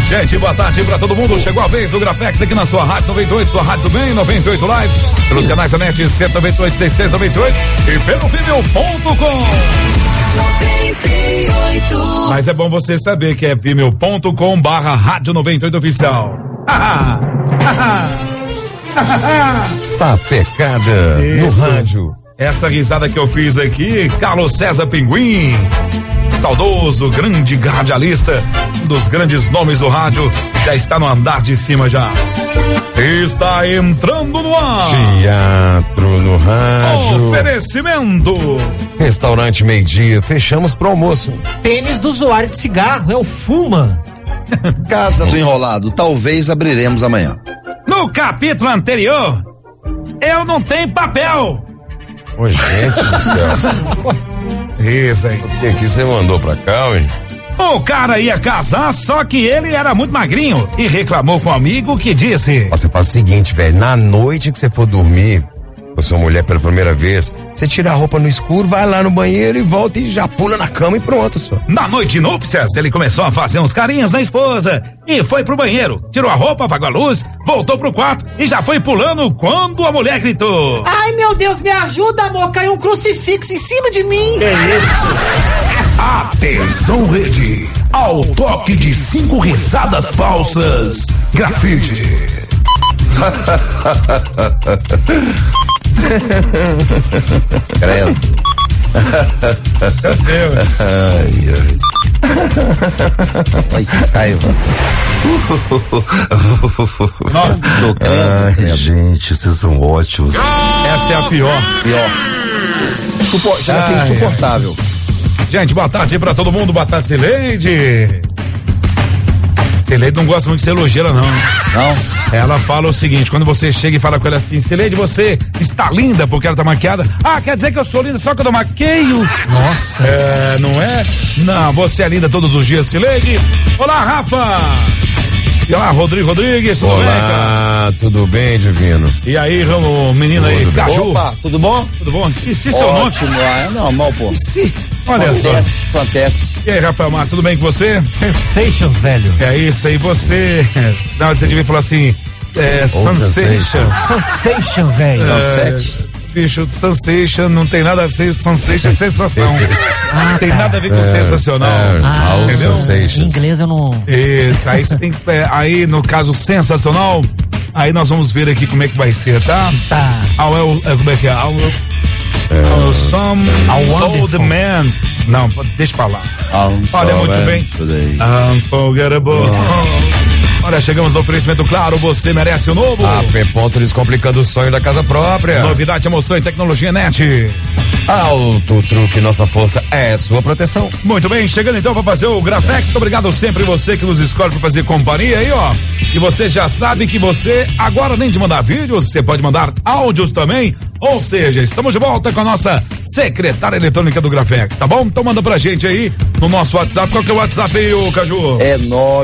Gente, boa tarde pra todo mundo. Chegou a vez do Grafex aqui na sua rádio 98, sua rádio do bem, 98 Live, pelos canais da NET 198, 6698 e pelo Vimeo.com. Mas é bom você saber que é Vimeo.com/rádio 98 oficial. Sapecada no rádio. Essa risada que eu fiz aqui, Carlos César Pinguim, saudoso, grande radialista, um dos grandes nomes do rádio, já está no andar de cima já. Está entrando no ar. Teatro no rádio. Oferecimento. Restaurante Meio-Dia, fechamos pro almoço. Tênis do usuário de cigarro, é o Fuma. Casa do Enrolado, talvez abriremos amanhã. No capítulo anterior, eu não tenho papel. Ô, gente do céu. Isso aí. O que você mandou pra cá, hein? O cara ia casar, só que ele era muito magrinho e reclamou com um amigo que disse: Você faz o seguinte, velho, na noite que você for dormir com sua mulher pela primeira vez, você tira a roupa no escuro, vai lá no banheiro e volta e já pula na cama e pronto, só. Na noite de núpcias, ele começou a fazer uns carinhos na esposa e foi pro banheiro, tirou a roupa, apagou a luz, voltou pro quarto e já foi pulando quando a mulher gritou: Ai, meu Deus, me ajuda, amor, caiu um crucifixo em cima de mim. Que isso? Atenção, rede, ao toque de 5 risadas falsas, grafite. Credo. É seu. Ai, que raiva. Nossa, credo. Gente, vocês são ótimos. essa é a pior. Chega a ser insuportável. Gente, boa tarde pra todo mundo, boa tarde, Cileide. Cileide não gosta muito de ser elogiada, não. Não? Ela fala o seguinte, quando você chega e fala com ela assim: Cileide, você está linda, porque ela tá maquiada. Ah, quer dizer que eu sou linda só quando eu maqueio? Nossa. É, não é? Não, você é linda todos os dias, Cileide. Olá, Rafa. E olá, Rodrigo Rodrigues, tudo bem, cara? Olá, tudo bem, Divino? E aí, o menino aí, Caju. Opa, tudo bom? Tudo bom? Esqueci seu nome. Ótimo, é normal, pô. Esqueci. Olha Acontece. só. E aí, Rafael Massa, tudo bem com você? Sensations, velho. É isso aí, você. Não, você devia falar assim, Sensation. Sensation, velho. Sunset. Bicho, Sensation não tem nada a ver, Sensation é sensação. Não tem nada a ver com sensacional. Entendeu? Em inglês eu não. Isso, aí você tem que. Aí, no caso, sensacional, aí nós vamos ver aqui como é que vai ser, tá? Tá. Como é que é? Some old man. Não, deixa pra lá. Olha, muito bem. Unforgettable. Olha, chegamos no oferecimento claro, você merece o novo. A P-Ponto descomplicando o sonho da casa própria. Novidade, emoção e tecnologia NET. Auto Truque, nossa força é sua proteção. Muito bem, chegando então para fazer o Grafex. Muito obrigado sempre você que nos escolhe para fazer companhia aí, ó. E você já sabe que você, agora além de mandar vídeos, você pode mandar áudios também. Ou seja, estamos de volta com a nossa secretária eletrônica do Grafex, tá bom? Então manda pra gente aí no nosso WhatsApp. Qual que é o WhatsApp aí, ô Caju? É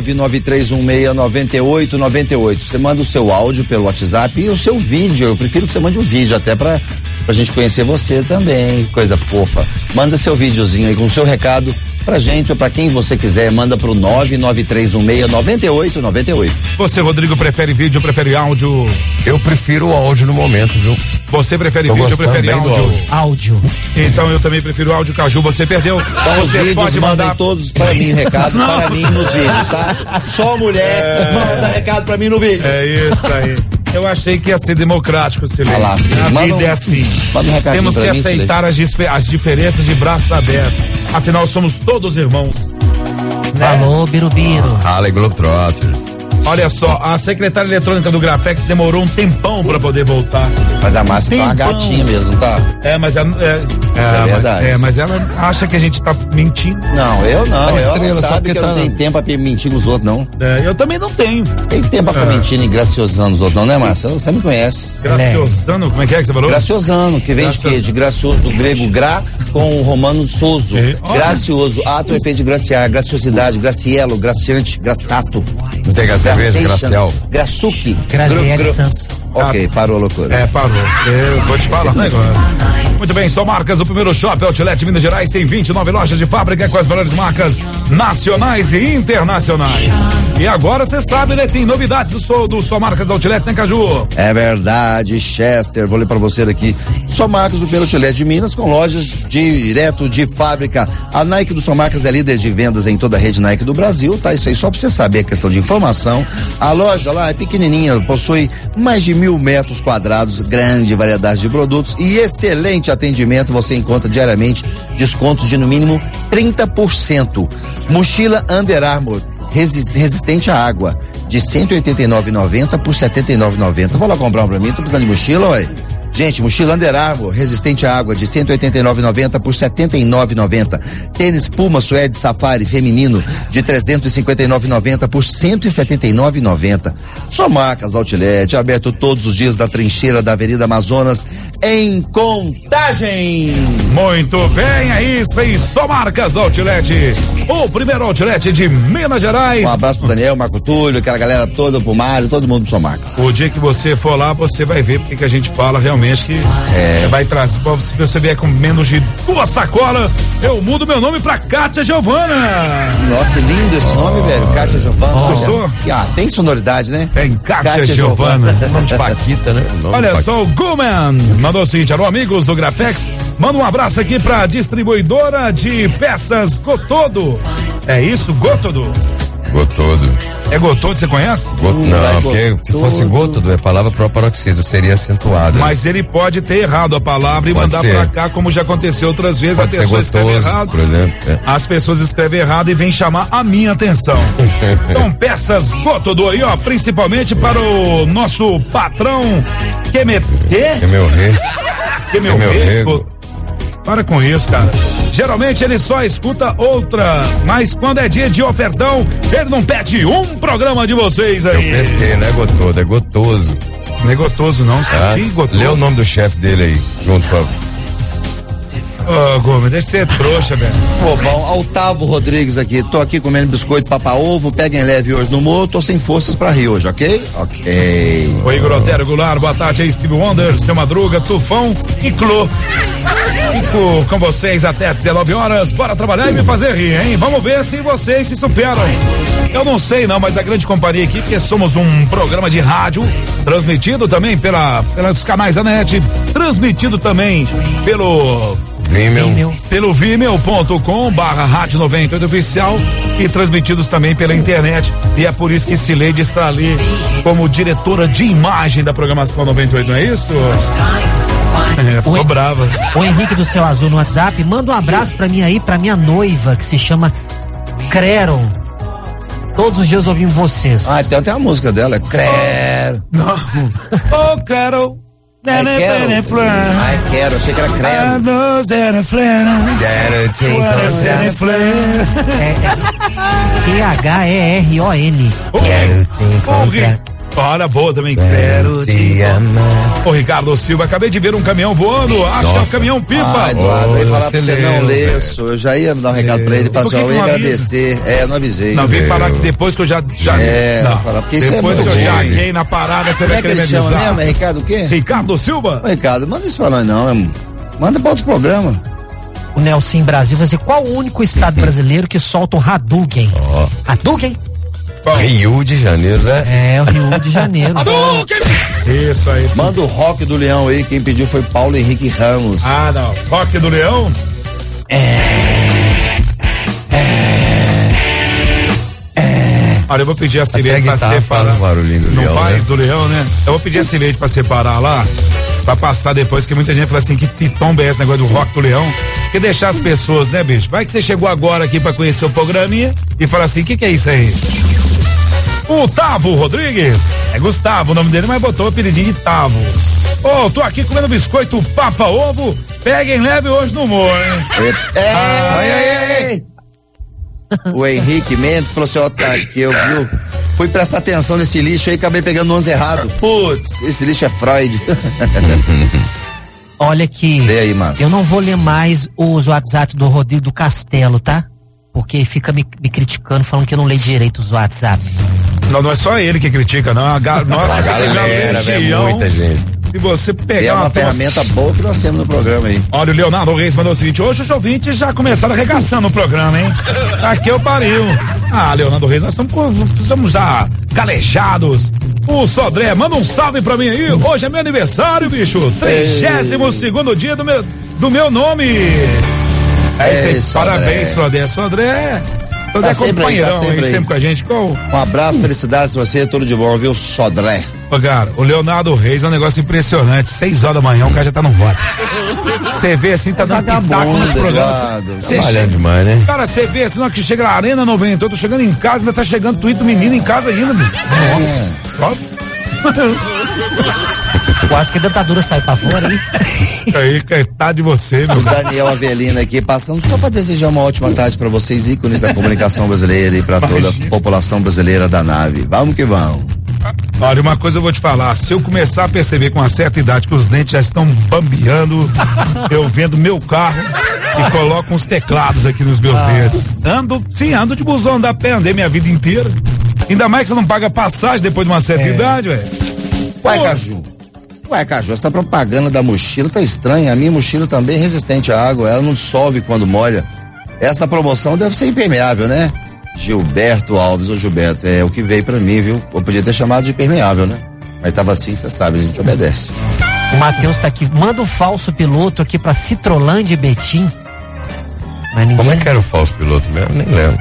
993169898. Você manda o seu áudio pelo WhatsApp e o seu vídeo. Eu prefiro que você mande um vídeo até pra gente conhecer você também. Coisa fofa. Manda seu videozinho aí com o seu recado pra gente ou pra quem você quiser. Manda pro 993169898. Você, Rodrigo, prefere vídeo ou prefere áudio? Eu prefiro o áudio no momento, viu? Você prefere vídeo ou prefere áudio? Áudio. Então eu também prefiro áudio, Caju, você perdeu. Então você os vídeos pode mandar todos para mim, recado para mim nos vídeos, tá? Só mulher manda recado para mim no vídeo. É isso aí. Eu achei que ia ser democrático, Silêncio. A vida é assim. Temos que aceitar as diferenças de braços abertos. Afinal, somos todos irmãos. Né? Alô, Birubiru. Harley Globetrotters. Olha só, a secretária eletrônica do Grafex demorou um tempão pra poder voltar. Mas a Márcia tá uma gatinha mesmo, tá? É, mas é verdade. Mas ela acha que a gente tá mentindo. Não, eu não. Ela sabe que eu não tá... tenho tempo pra mentir com os outros, não. É, eu também não tenho. Tem tempo pra ficar mentindo e graciosando os outros, não, né, Márcia? Você me conhece. Graciosando? Como é que você falou? Graciosando, que vem de quê? De gracioso, do grego gra com o romano soso. Gracioso, ato EP de graciar, graciosidade, gracielo, graciante, graçato. Não tem cerveja, Graciel. Graçuque. Graziele Santos. Ok, parou a loucura. Parou. Eu vou te falar um negócio. Muito bem, Só Marcas, o primeiro shopping Outlet Minas Gerais, tem 29 lojas de fábrica com as melhores marcas nacionais e internacionais. E agora você sabe, né? Tem novidades do Só Marcas Outlet, né, Caju? É verdade, Chester, vou ler pra você aqui. Só Marcas do primeiro Outlet de Minas, com lojas direto de fábrica. A Nike do Só Marcas é líder de vendas em toda a rede Nike do Brasil, tá? Isso aí só pra você saber a questão de informação. A loja lá é pequenininha, possui mais de 1.000 metros quadrados, grande variedade de produtos e excelente atendimento. Você encontra diariamente descontos de no mínimo 30%. Mochila Under Armour resistente à água, de R$ 189,90 por R$ 79,90. Vou lá comprar um pra mim, tô precisando de mochila, ué. Gente, mochila Under Armour, resistente à água, de R$ 189,90 por R$ 79,90. Tênis Puma Suede Safari feminino, de R$ 359,90 por R$ 179,90. Só Marcas Outlet, aberto todos os dias da trincheira da Avenida Amazonas, em Contagem. Muito bem, é isso aí, Só Marcas Outlet, o primeiro outlet de Minas Gerais. Um abraço pro Daniel, Marco Túlio, aquela galera toda, pro Mário, todo mundo do Só Marcas. O dia que você for lá, você vai ver porque que a gente fala realmente que vai trazer, se você vier com menos de 2 sacolas, eu mudo meu nome pra Kátia Giovana. Nossa, que lindo esse nome, velho, Kátia Giovana. Gostou? Tem sonoridade, né? Tem Kátia Giovana. Nome de Paquita, né? Olha só, o Guman mandou o seguinte: alô, amigos do Grafex, manda um abraço aqui pra distribuidora de peças Gotodo. É isso, Gotodo? Gotodo. É Gotodo, você conhece? Não, porque se fosse Gotodo, é palavra para paroxídeo, seria acentuado. Mas ele pode ter errado a palavra e mandar pra cá, como já aconteceu outras vezes. Pode a pessoa escreve errado, por exemplo. As pessoas escrevem errado e vem chamar a minha atenção. Então, peças Gotodo aí, ó, principalmente para o nosso patrão Que é meu rei. Para com isso, cara. Geralmente ele só escuta outra, mas quando é dia de ofertão, ele não pede um programa de vocês aí. Eu pesquei, não é Gotodo, é Gotoso. Não é Gotoso não, sabe? Gotoso. Lê o nome do chefe dele aí, junto com Gomes, deixa ser trouxa, velho. Pô, bom, Otávio Rodrigues aqui, tô aqui comendo biscoito papa-ovo, peguem leve hoje no humor, tô sem forças pra rir hoje, ok? Ok. Oi, Igor Otero Goulart, boa tarde aí, Steve Wonder, Seu Madruga, Tufão e Clô. Fico com vocês até às 19 horas, bora trabalhar e me fazer rir, hein? Vamos ver se vocês se superam. Eu não sei não, mas a grande companhia aqui, porque somos um programa de rádio, transmitido também pelos canais da NET, transmitido também pelo vimeo.com/rádio 98 oficial e transmitidos também pela internet, e é por isso que Cileide está ali como diretora de imagem da programação 98, não é isso? Ficou brava. O Henrique do Céu Azul no WhatsApp, manda um abraço pra mim aí, pra minha noiva, que se chama Creron. Todos os dias ouvimos vocês. Tem até uma música dela, Crero. Oh, Carol. Quero, achei que era Crero. P-H-E-R-O-N. Quero te encontrar. Olha, boa também. Quero te amar. Ô, Ricardo Silva, acabei de ver um caminhão voando. Acho que é um caminhão pipa. Eduardo, eu ia falar pra você não ler isso. Eu já ia dar um recado pra ele e falar assim, eu ia agradecer. Não avisei. Não, vem falar que depois que eu já falar, porque depois que eu já arquei na parada, você vai querer me avisar. Mesmo? É Ricardo o quê? Ricardo Silva? Ô, Ricardo, manda isso pra nós não. Manda pra outro programa. O Nelson Brasil vai dizer, qual o único estado brasileiro que solta o Hadouken? Hadouken? Rio de Janeiro, é o Rio de Janeiro. Isso aí. Manda o Rock do Leão aí, quem pediu foi Paulo Henrique Ramos. Não, Rock do Leão? Olha, eu vou pedir a Cileide pra separar. Faz um barulhinho do não leão, faz né? do leão, né? Eu vou pedir a Cileide pra separar lá, pra passar depois, que muita gente fala assim, que pitomba é esse negócio do Rock do Leão? Que deixar as pessoas, né, bicho? Vai que você chegou agora aqui pra conhecer o programinha e fala assim, o que é isso aí? O Tavo Rodrigues, é Gustavo o nome dele, mas botou o apelidinho de Tavo. Tô aqui comendo biscoito papa-ovo, peguem leve hoje no humor, hein? O Henrique Mendes falou assim, que eu fui prestar atenção nesse lixo aí, acabei pegando 11 errado. Putz, esse lixo é Freud. Olha aqui, eu não vou ler mais os WhatsApp do Rodrigo do Castelo, tá? Porque fica me criticando, falando que eu não leio direito os WhatsApp. Não é só ele que critica, não. Nossa, A galera, velho, muita gente. Se você pegar é uma ferramenta boa que nós temos no programa aí. Olha, o Leonardo Reis mandou o seguinte: hoje os ouvintes já começaram arregaçando o programa, hein? Aqui eu pariu. Leonardo Reis, nós estamos já calejados. O Sodré, manda um salve pra mim aí. Hoje é meu aniversário, bicho. 32º dia do meu nome. É isso aí. Parabéns, Sodré. Sodré é companheirão aí, sempre com a gente. Um abraço, felicidades pra você, tudo de bom, viu, Sodré? Cara, o Leonardo Reis é um negócio impressionante. 6 horas da manhã, o cara já tá no voto. Você vê assim, tá dando pitaco nos programas. Trabalhando demais, né? Cara, você vê assim, que chega na Arena 90, eu tô chegando em casa, ainda tá chegando tweet do menino em casa ainda, meu. Quase que a dentadura sai pra fora, hein? Aí, coitado de você, meu. O Daniel Avelino aqui, passando só pra desejar uma ótima tarde pra vocês, ícones da comunicação brasileira e pra toda a população brasileira da nave. Vamos que vamos. Olha, uma coisa eu vou te falar, se eu começar a perceber com uma certa idade que os dentes já estão bambeando, eu vendo meu carro e coloco uns teclados aqui nos meus dentes. Ando de busão, ando a pé, andei minha vida inteira. Ainda mais que você não paga passagem depois de uma certa idade, velho. Ué, Caju, essa propaganda da mochila tá estranha. A minha mochila também é resistente à água, ela não dissolve quando molha. Essa promoção deve ser impermeável, né? Gilberto Alves, ô Gilberto, é o que veio pra mim, viu? Eu podia ter chamado de impermeável, né? Mas tava assim, você sabe, a gente obedece. O Matheus tá aqui, manda um falso piloto aqui pra Citrolândia e Betim. Mas ninguém... Como é que era o falso piloto mesmo? Nem lembro.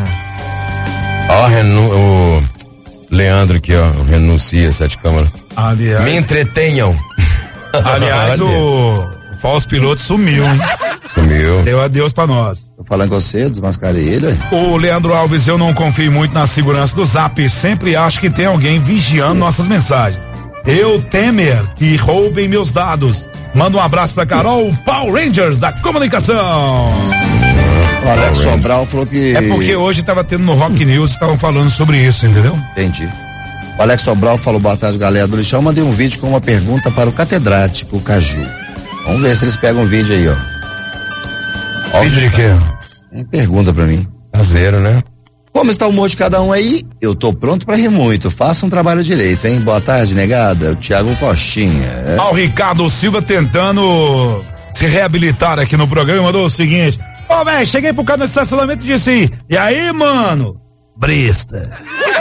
O Leandro aqui, ó, renuncia, 7 câmaras. Aliás, me entretenham. Aliás, o falso piloto sumiu, hein? Sumiu. Deu adeus pra nós. Tô falando com você, desmascarei ele, ué. O Leandro Alves, eu não confio muito na segurança do Zap, sempre acho que tem alguém vigiando nossas mensagens. Eu temer que roubem meus dados. Manda um abraço pra Carol, Power Rangers da comunicação. O Alex Sobral falou que... É porque hoje tava tendo no Rock News, estavam falando sobre isso, entendeu? Entendi. O Alex Sobral falou, boa tarde, galera do Lixão. Mandei um vídeo com uma pergunta para o catedrático, o Caju. Vamos ver se eles pegam um vídeo aí, ó. Vídeo de quê? Pergunta pra mim. Caseiro, né? Como está o humor de cada um aí? Eu tô pronto pra rir muito. Faça um trabalho direito, hein? Boa tarde, negada. O Thiago Costinha. O Ricardo Silva tentando se reabilitar aqui no programa, mandou o seguinte: velho, cheguei pro cara no estacionamento e disse: e aí, mano? Brista.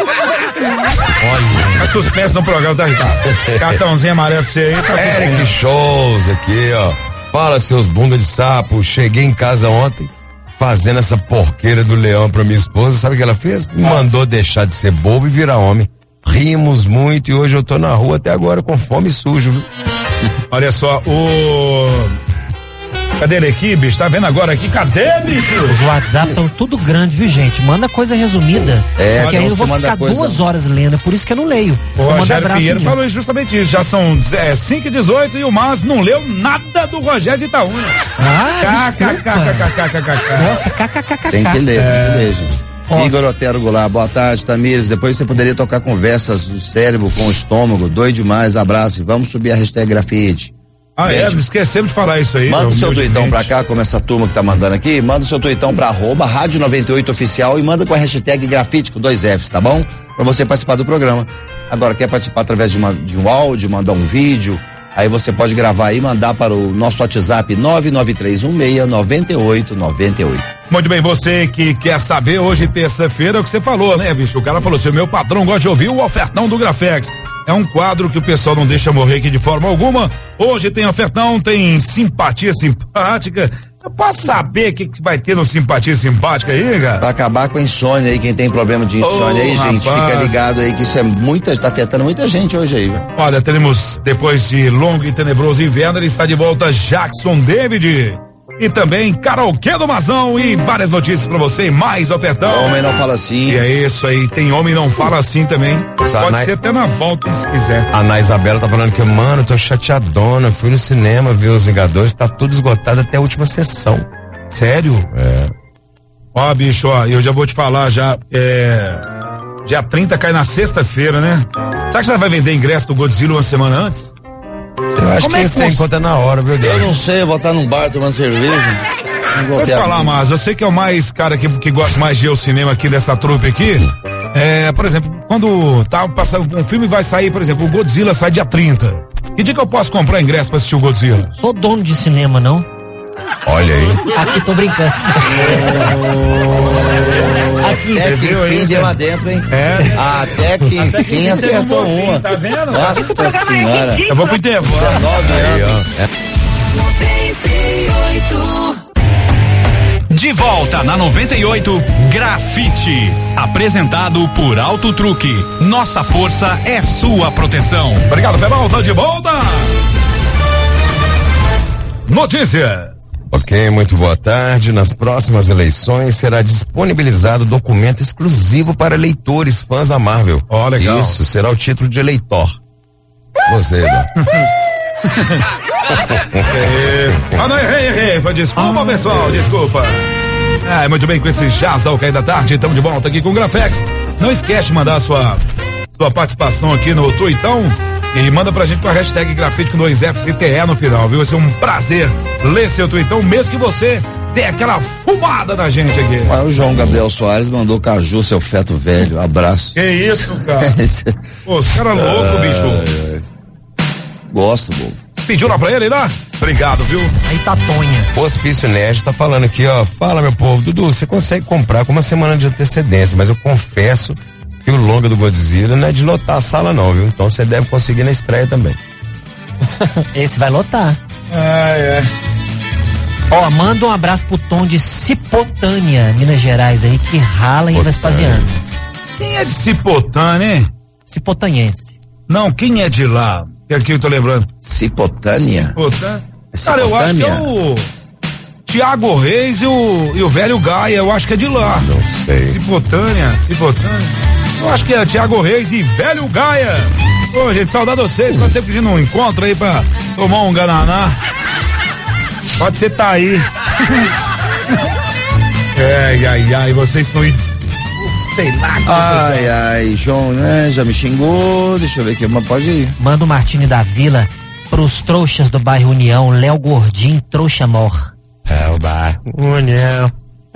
Olha, tá suspenso no programa, tá, Ricardo? Cartãozinho amarelo pra você aí, tá suspenso. Eric Shows aqui, ó. Fala, seus bunda de sapo. Cheguei em casa ontem fazendo essa porqueira do leão pra minha esposa. Sabe o que ela fez? Me mandou deixar de ser bobo e virar homem. Rimos muito e hoje eu tô na rua até agora com fome e sujo, viu? Olha só, cadê ele aqui, bicho? Tá vendo agora aqui? Cadê, bicho? Os WhatsApp estão tudo grande, viu, gente? Manda coisa resumida. Porque aí eu vou ficar 2 horas lendo, é por isso que eu não leio. O Rogério Pinheiro falou justamente isso. Já são 5h18 e o Mas não leu nada do Rogério de Itaúna. Nossa, kkkk. Tem que ler, gente. Igor Otero Goulart, boa tarde, Tamires. Depois você poderia tocar conversas do cérebro com o estômago. Doido demais, abraço. E vamos subir a hashtag grafite. Esquecemos de falar isso aí. Manda o seu tuitão pra cá, como essa turma que tá mandando aqui. Manda o seu tuitão pra Rádio 98 Oficial e manda com a hashtag grafite com 2 Fs, tá bom? Pra você participar do programa. Agora, quer participar através de um áudio, mandar um vídeo? Aí você pode gravar aí e mandar para o nosso WhatsApp 993169898. Muito bem, você que quer saber, hoje terça-feira, é o que você falou, né, bicho? O cara falou assim: o meu patrão gosta de ouvir o ofertão do Grafex. É um quadro que o pessoal não deixa morrer aqui de forma alguma. Hoje tem ofertão, tem simpatia simpática. Eu posso saber o que vai ter no simpatia simpática aí, cara? Pra acabar com a insônia aí, quem tem problema de insônia aí, gente, fica ligado aí que isso tá afetando muita gente hoje aí, velho. Olha, teremos, depois de longo e tenebroso inverno, ele está de volta, Jackson David. E também Karaokê do Mazão e várias notícias pra você, mais ofertão. Homem não fala assim. E é isso aí, tem homem não fala assim também. Pode ser até na volta, se quiser. A Ana Isabela tá falando que, mano, tô chateadona, fui no cinema ver Os Vingadores, tá tudo esgotado até a última sessão. Sério? É. Bicho, eu já vou te falar já, dia 30 cai na sexta-feira, né? Será que você vai vender ingresso do Godzilla uma semana antes? Eu acho que você encontra na hora, viu, Deus? Eu não sei, eu vou estar num bar tomando cerveja. Vou te falar, mas eu sei que é o mais cara que gosta mais de ir ao cinema aqui dessa trupe aqui. Por exemplo, quando tá passando um filme vai sair, por exemplo, o Godzilla sai dia 30. Que dia que eu posso comprar ingresso pra assistir o Godzilla? Sou dono de cinema, não? Olha aí. Aqui, tô brincando. Aqui, até que enfim deu adentro, hein? Até que enfim acertou uma. Tá vendo? Nossa senhora. Eu vou pro intervalo. 19 anos. De volta na 98, Grafite. Apresentado por Auto Truque. Nossa força é sua proteção. Obrigado, Pelão. Tô de volta. Notícias. Ok, muito boa tarde. Nas próximas eleições será disponibilizado documento exclusivo para eleitores fãs da Marvel. Ó, legal. Isso, será o título de eleitor. Você, Eduardo. Isso. Ah, não, errei. Desculpa, pessoal, desculpa. Muito bem, com esse jazz ao cair da tarde, estamos de volta aqui com o Grafex. Não esquece de mandar sua participação aqui no Tuitão e manda pra gente com a hashtag Grafite com 2FCTE no final, viu? Vai ser um prazer ler seu Tuitão, mesmo que você dê aquela fumada na gente aqui. O João Gabriel Soares mandou Caju, seu feto velho, abraço. Que isso, cara? Pô, os caras loucos, bicho. Gosto, bobo. Pediu lá pra ele, né? Obrigado, viu? Aí tá Tonha. O Hospício Nerd tá falando aqui, ó. Fala, meu povo. Dudu, você consegue comprar com uma semana de antecedência, mas eu confesso que o longa do Godzilla não é de lotar a sala não, viu? Então você deve conseguir na estreia também. Esse vai lotar. Ó, manda um abraço pro Tom de Cipotânia, Minas Gerais aí, que rala em Vespasiano. Quem é de Cipotânia, hein? Cipotanhense. Não, quem é de lá? Que aqui eu tô lembrando. Cipotânia? Cara, eu acho que é o Tiago Reis e o velho Gaia, eu acho que é de lá. Não sei. Cipotânia. Eu acho que é Tiago Reis e velho Gaia. Ô, gente, saudade de vocês. Quanto tempo que a gente não encontra aí pra tomar um Guaraná? Pode ser tá aí. Ai, vocês são sei lá. João, né? Já me xingou, deixa eu ver aqui, mas pode ir. Manda o Martini da Vila pros trouxas do bairro União, Léo Gordinho, trouxa mor. É o bairro União.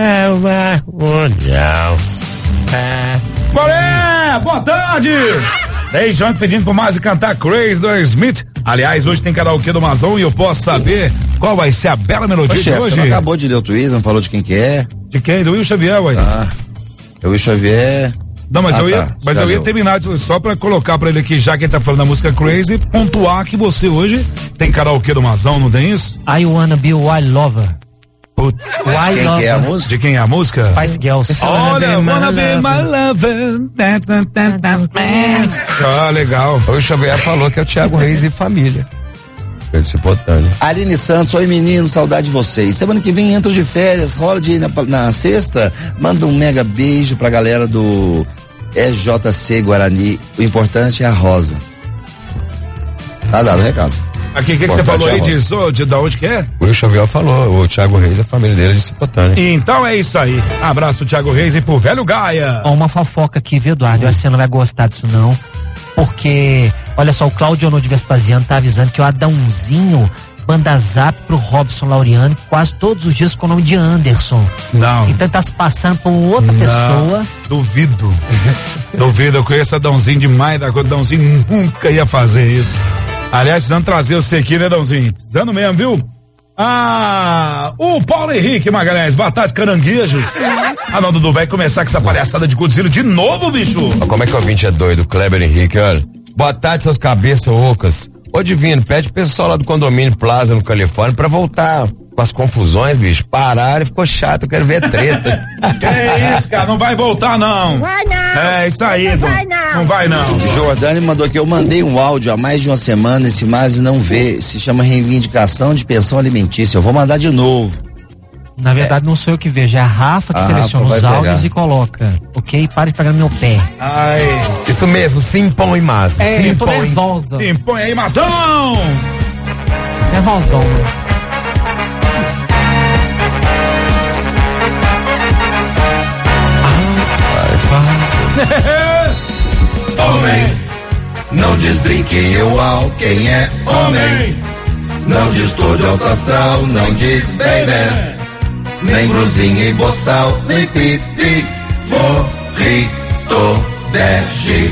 Boa tarde! Ei, João pedindo pro Márcio cantar Crazy do Smith. Aliás, hoje tem karaokê do Mazão e eu posso saber qual vai ser a bela melodia de hoje. Você não acabou de ler o Twitter, não falou de quem que é? De quem? Do Will Xavier, ué. É o Will Xavier. Não, mas eu ia terminar só pra colocar pra ele aqui, já que ele tá falando da música Crazy, pontuar que você hoje tem karaokê do Mazão, não tem isso? I Wanna Be Wild Lover. Putz, de quem que é a música? De quem é a música? Spice Girls. Olha, Wanna Be My Lover. Legal. O Xavier falou que é o Tiago Reis e família. Aline Santos, oi menino, saudade de vocês. Semana que vem entro de férias, rola de ir na sexta. Manda um mega beijo pra galera do EJC Guarani. O importante é a Rosa. Tá dado o recado. Aqui, o que você falou aí de da onde que é? O Will Xavier falou, o Tiago Reis, a família dele é de Cipotânia. Então é isso aí. Abraço pro Tiago Reis e pro velho Gaia. Ó, uma fofoca aqui, viu, Eduardo? Eu acho que você não vai gostar disso não. Porque, olha só, o Cláudio Honor de Vespasiano tá avisando que o Adãozinho manda zap pro Robson Laureano quase todos os dias com o nome de Anderson. Não. Então tá se passando por outra pessoa. Duvido. Eu conheço Adãozinho demais da coisa. Adãozinho nunca ia fazer isso. Aliás, precisando trazer você aqui, né, Adãozinho? Precisando mesmo, viu? O Paulo Henrique Magalhães, batata de caranguejos. Não, Dudu, vai começar com essa palhaçada de Godzilla de novo, bicho. Como é que o ouvinte é doido, Kleber Henrique, olha. Boa tarde, seus cabeças ocas. Ô Divino, pede pro pessoal lá do condomínio Plaza no Califórnia pra voltar com as confusões, bicho. Pararam e ficou chato, eu quero ver treta. Que isso, cara, não vai voltar não. Vai não. É isso aí, não vai não. Jordani mandou aqui, eu mandei um áudio há mais de uma semana, esse mais não vê, se chama reivindicação de pensão alimentícia, eu vou mandar de novo. Na verdade, não sou eu que vejo, é a Rafa que seleciona os áudios e coloca. Ok? Para de pegar no meu pé. Isso mesmo, se impõe, mas. Eu tô nervosa. Se impõe aí, Mazão! Nervosão. Homem, não diz drink eu ao, quem é homem? Não diz tô de alto astral, não diz baby. Nem brusinha e boçal, nem pipi, morrito. verge.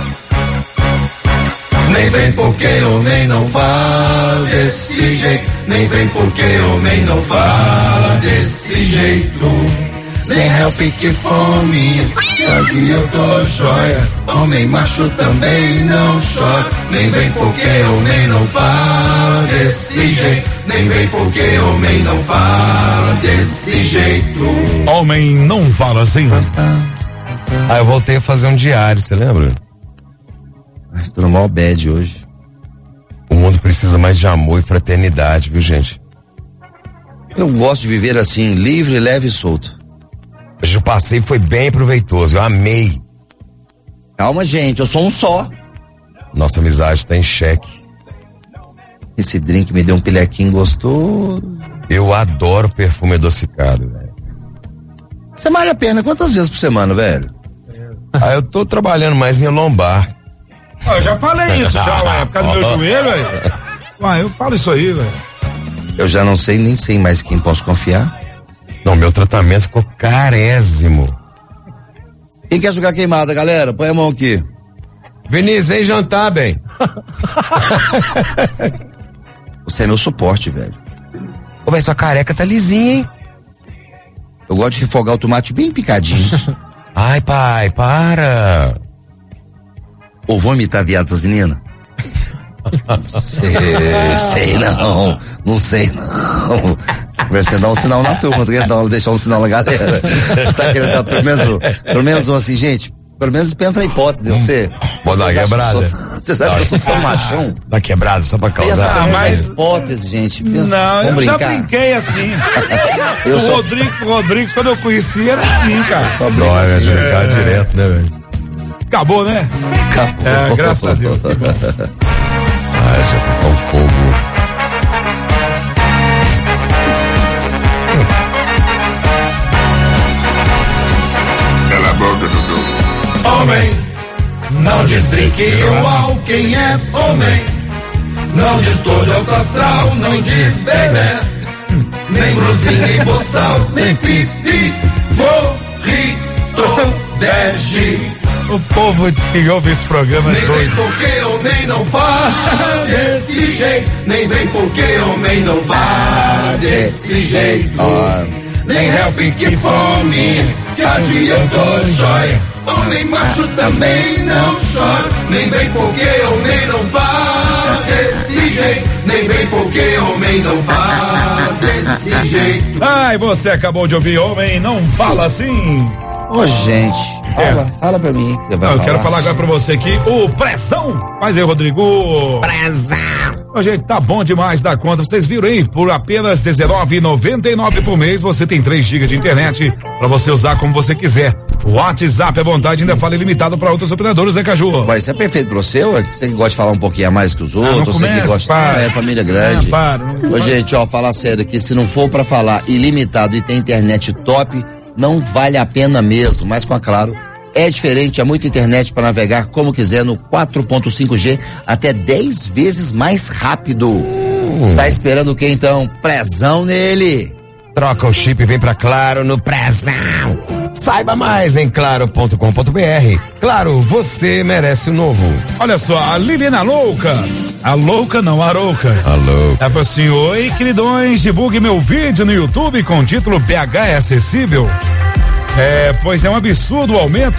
Nem vem porque homem não fala desse jeito. Nem vem porque homem não fala desse jeito. Nem help que fome, hoje eu tô joia. Homem macho também não chora. Nem vem porque homem não fala desse jeito. Nem vem porque homem não fala desse jeito. Homem não fala assim. Eu voltei a fazer um diário, você lembra? Tô no maior bad hoje. O mundo precisa mais de amor e fraternidade, viu, gente? Eu gosto de viver assim, livre, leve e solto. Hoje o passeio foi bem proveitoso, eu amei. Calma, gente, eu sou um só. Nossa amizade tá em xeque. Esse drink me deu um pilequinho gostoso. Eu adoro perfume adocicado, velho. Você malha a perna quantas vezes por semana, velho? Eu tô trabalhando mais minha lombar. Eu já falei isso já, ué, por causa do meu joelho, velho. Eu falo isso aí, velho. Eu já não sei, nem sei mais quem posso confiar. Não, meu tratamento ficou carésimo. Quem quer jogar queimada, galera? Põe a mão aqui. Vinícius, vem jantar, bem. Você é meu suporte, velho. Ô, velho, sua careca tá lisinha, hein? Eu gosto de refogar o tomate bem picadinho. Ai, pai, para. Ou vou imitar viado das meninas? Sei não sei não. Vai ser dar um sinal na turma, tá querendo deixar um sinal na galera. Tá querendo dar pelo menos um assim, gente. Pelo menos pensa na hipótese de você. Vou dar uma quebrada. Vocês acham que eu sou tão machão? Dá quebrada só pra causar. Mas hipótese, gente. Pensa, não, eu brincar. já brinquei assim. O Rodrigues, quando eu conheci, era assim, cara. Só brinca assim, brincar direto, né, velho? Acabou, né? Acabou. Graças a Deus. Já vocês são fogo. Cala a boca, Dudu. Homem, não diz drink igual quem é homem. Não diz tô de alto astral, não diz bebê. Nem brusinha em boçal, nem pipi. Morrito, verge. O povo que ouve esse programa é nem vem doido. porque homem não fala desse jeito. Nem vem porque homem não fala desse jeito. Nem help que fome, que hoje eu tô jóia. Homem macho também não chora. Nem vem porque homem não fala desse jeito. Nem vem porque homem não fala desse jeito. Ai, você acabou de ouvir Homem Não Fala Assim. Ô, gente, fala pra mim que você vai Eu quero falar agora pra você aqui, o Pressão. Mas aí, Rodrigo. Pressão. Ô, gente, tá bom demais da conta. Vocês viram aí? Por apenas R$19,99 por mês, você tem 3 GB de internet pra você usar como você quiser. O WhatsApp à vontade ainda fala ilimitado pra outros operadores, né, Caju? Mas isso é perfeito pra você, ué? Você que gosta de falar um pouquinho a mais que os outros, você que gosta para. família grande. Não, Gente, falar sério aqui, se não for pra falar ilimitado e tem internet top, não vale a pena mesmo, mas com a Claro, é diferente, há muita internet para navegar como quiser no 4.5G, até 10 vezes mais rápido. Tá esperando o que então? Prezão nele. Troca o chip e vem pra Claro no Pressão. Saiba mais em claro.com.br. Claro, você merece o novo. Olha só, a Liliana Louca. A louca não, a rouca. Alô. Ela falou assim: oi, queridões, divulgue meu vídeo no YouTube com o título BH é acessível. Pois é um absurdo o aumento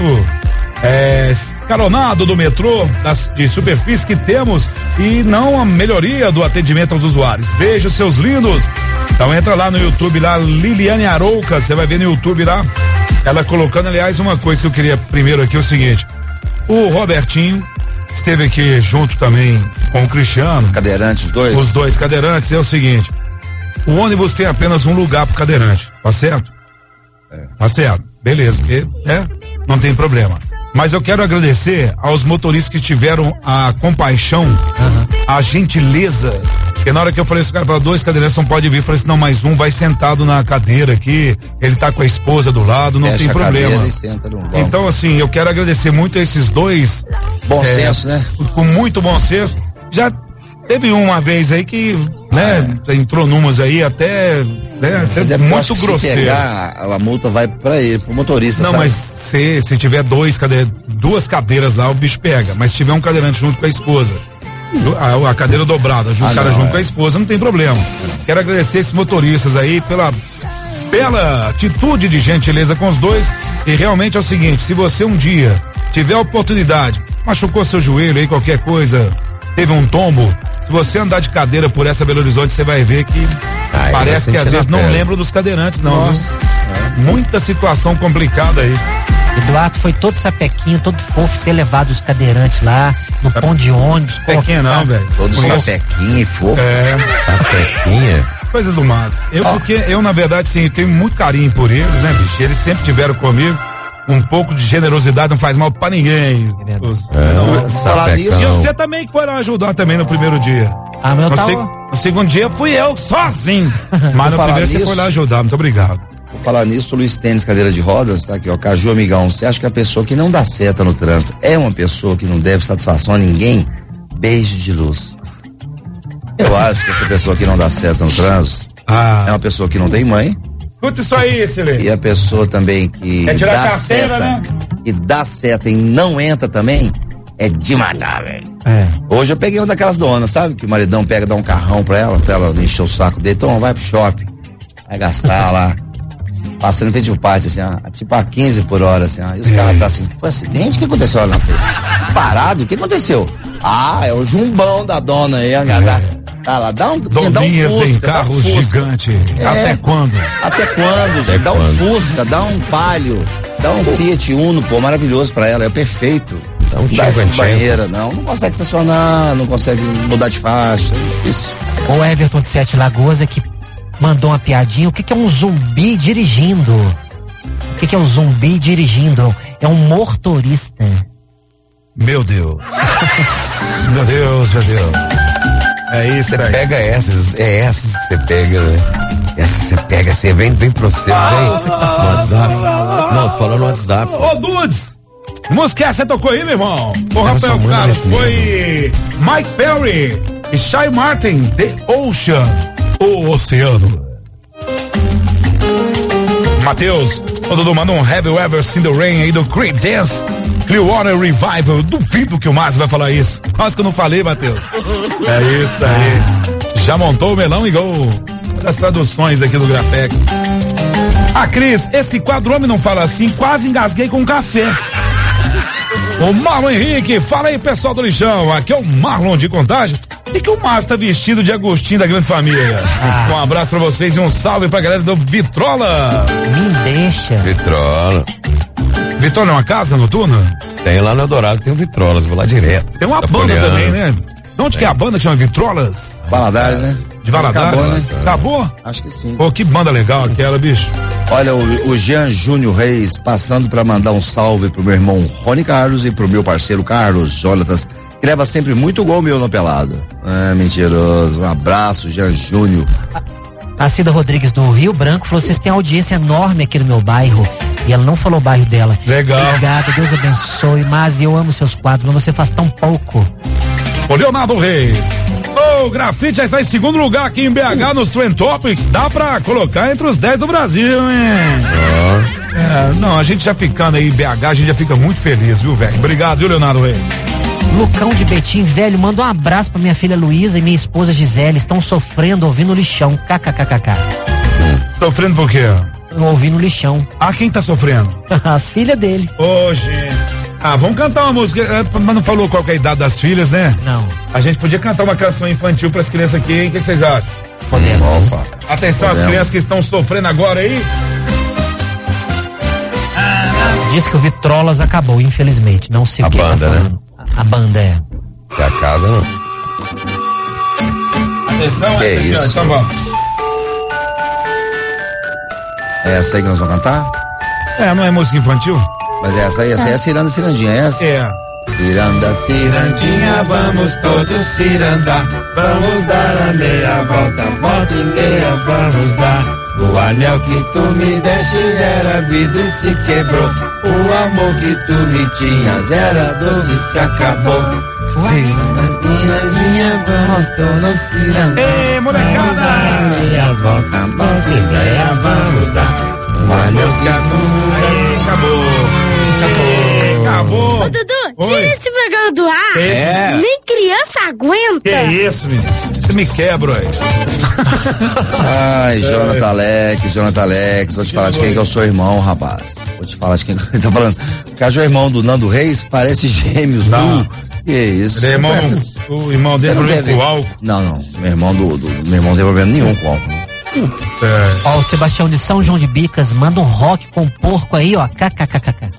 escalonado do metrô de superfície que temos e não a melhoria do atendimento aos usuários. Veja os seus lindos. Então entra lá no YouTube, lá, Liliane Arouca, você vai ver no YouTube lá, ela colocando, aliás, uma coisa que eu queria primeiro aqui, é o seguinte: o Robertinho esteve aqui junto também com o Cristiano. Cadeirante, os dois? Os dois cadeirantes, é o seguinte: o ônibus tem apenas um lugar pro cadeirante, tá certo? Tá certo, beleza, não tem problema. Mas eu quero agradecer aos motoristas que tiveram a compaixão, a gentileza, porque na hora que eu falei isso, cara, para 2 cadeirantes não pode vir, eu falei assim, não, mais um vai sentado na cadeira aqui, ele tá com a esposa do lado, não tem problema. Então, assim, eu quero agradecer muito a esses dois. Bom senso, né? Com muito bom senso. Já teve uma vez aí que né? Entrou numas aí até muito grosseiro. Se pegar, a multa vai pra ele, pro motorista. Não, sabe? mas se tiver duas cadeiras lá, o bicho pega. Mas se tiver um cadeirante junto com a esposa, a cadeira dobrada, o cara junto com a esposa, não tem problema. Quero agradecer esses motoristas aí pela atitude de gentileza com os dois. E realmente é o seguinte, se você um dia tiver a oportunidade, machucou seu joelho aí, qualquer coisa, teve um tombo, se você andar de cadeira por essa Belo Horizonte, você vai ver que parece que às vezes não lembram dos cadeirantes, não. Nossa. Muita situação complicada aí. Eduardo foi todo sapequinho, todo fofo, ter levado os cadeirantes lá no ponto de ônibus. Sapequinha não, velho. Todo sapequinho e fofo. Sapequinha. Coisas do mas. Porque eu, na verdade, sim, tenho muito carinho por eles, né, bicho? Eles sempre tiveram comigo. Um pouco de generosidade não faz mal pra ninguém. Sapecão. E você também que foi lá ajudar também no primeiro dia. No segundo dia fui eu sozinho. Mas no primeiro você foi lá ajudar. Muito obrigado. Vou falar nisso, o Luiz Tênis, cadeira de rodas, tá aqui, ó, Caju, amigão. Você acha que a pessoa que não dá seta no trânsito é uma pessoa que não deve satisfação a ninguém? Beijo de luz. Eu acho que essa pessoa que não dá seta no trânsito é uma pessoa que não tem mãe. Escuta isso aí, Silêncio. E a pessoa também que tirar a carteira, né? E dá seta e não entra também, é de matar, velho. Hoje eu peguei uma daquelas donas, sabe? Que o maridão pega, dá um carrão pra ela encher o saco dele. Então vai pro shopping, vai gastar lá, passando em frente do pátio, assim, ó, tipo a 15 por hora, assim, ó. E os caras tá assim, foi acidente? O que aconteceu lá na frente? Parado? O que aconteceu? É o jumbão da dona aí, tá lá, dá um Fusca, em carro gigante. Até quando? Gente? Dá um Fusca, dá um Palio, dá um Fiat Uno, pô, maravilhoso pra ela, é perfeito. Dá um banheira, não consegue estacionar, não consegue mudar de faixa, é difícil. O Everton de Sete Lagoas que mandou uma piadinha. O que é um zumbi dirigindo? O que é um zumbi dirigindo? É um motorista. Meu Deus. Meu Deus. É isso, você pega essas que você pega, né? Essas você pega, você vem pro seu, vem no WhatsApp. Não, tô falando no WhatsApp. Ô, Dudes! Música essa tocou aí, meu irmão? O Rafael Carlos foi Mike Perry e Shy Martin, The Ocean, o oceano. Matheus, o Dudu mandou um Have You Ever Seen the Rain aí do Creep Dance, Clearwater Revival. Duvido que o Márcio vai falar isso. Quase que eu não falei, Matheus. É isso aí. Já montou o melão igual das traduções aqui do Grafex. Cris, esse quadro Homem Não Fala Assim, quase engasguei com café. O Marlon Henrique, fala aí, pessoal do lixão. Aqui é o Marlon de Contagem. E que o Márcio tá vestido de Agostinho da Grande Família. Um abraço pra vocês e um salve pra galera do Vitrola. Me deixa. Vitrola é uma casa noturna? Tem lá no Eldorado, tem o Vitrolas, vou lá direto. Tem uma banda também, né? De onde que é a banda que chama Vitrolas? Valadares, né? De Valadares? Acabou, né? Acabou? Acho que sim. Pô, que banda legal aquela, bicho. Olha, o Jean Júnior Reis passando pra mandar um salve pro meu irmão Rony Carlos e pro meu parceiro Carlos Jonatas, que leva sempre muito gol meu no pelado. Mentiroso. Um abraço, Jean Júnior. A Cida Rodrigues do Rio Branco falou: vocês têm audiência enorme aqui no meu bairro. E ela não falou o bairro dela. Legal. Obrigado, Deus abençoe. Mas eu amo seus quadros, mas você faz tão pouco. O Leonardo Reis. O Grafite já está em segundo lugar aqui em BH nos Trend Topics. Dá pra colocar entre os 10 do Brasil, hein? Não, a gente já ficando aí em BH, a gente já fica muito feliz, viu, velho? Obrigado, viu, Leonardo Reis? Lucão de Betim, velho, manda um abraço pra minha filha Luísa e minha esposa Gisele. Estão sofrendo ouvindo o lixão. KKKKK. Sofrendo por quê? Ouvindo o lixão. Quem tá sofrendo? As filhas dele. Ô, gente. Vamos cantar uma música, mas não falou qual que é a idade das filhas, né? Não. A gente podia cantar uma canção infantil pras crianças aqui, hein? O que vocês acham? Podemos. Opa. Atenção, as crianças que estão sofrendo agora aí. Diz que o Vitrolas acabou, infelizmente. Não sei o que banda, tá falando. A banda é. E a casa não. Atenção, Que essa aqui, ó. isso? Então vamos. É essa aí que nós vamos cantar? Não é música infantil? Mas essa aí é Ciranda Cirandinha, é essa? É. Ciranda Cirandinha, vamos todos cirandar. Vamos dar a meia volta, volta e meia, vamos dar. O anel que tu me destes era vidro e se quebrou. O amor que tu me tinhas era doce e se acabou. Ciranda Cirandinha, minha voz, tô no ciranda. Ei, molecada! Minha avó, acabou de velha, vamos dar uma mosca. Aí, acabou. Ô, Dudu, Oi. tira esse programa do ar. É. Nem criança aguenta. Que isso, menino? Você me quebra aí. Ai, Jonathan Alex, vou te falar de quem que é o seu irmão, rapaz. Vou te falar de quem que tá falando. Porque o irmão do Nando Reis parece gêmeos, Não. Que isso? Ele é irmão, o irmão dele Você não problema deve- com álcool. Não, meu irmão meu irmão não tem problema nenhum com álcool. É. Ó, o Sebastião de São João de Bicas manda um rock com porco aí, ó. KKKKK.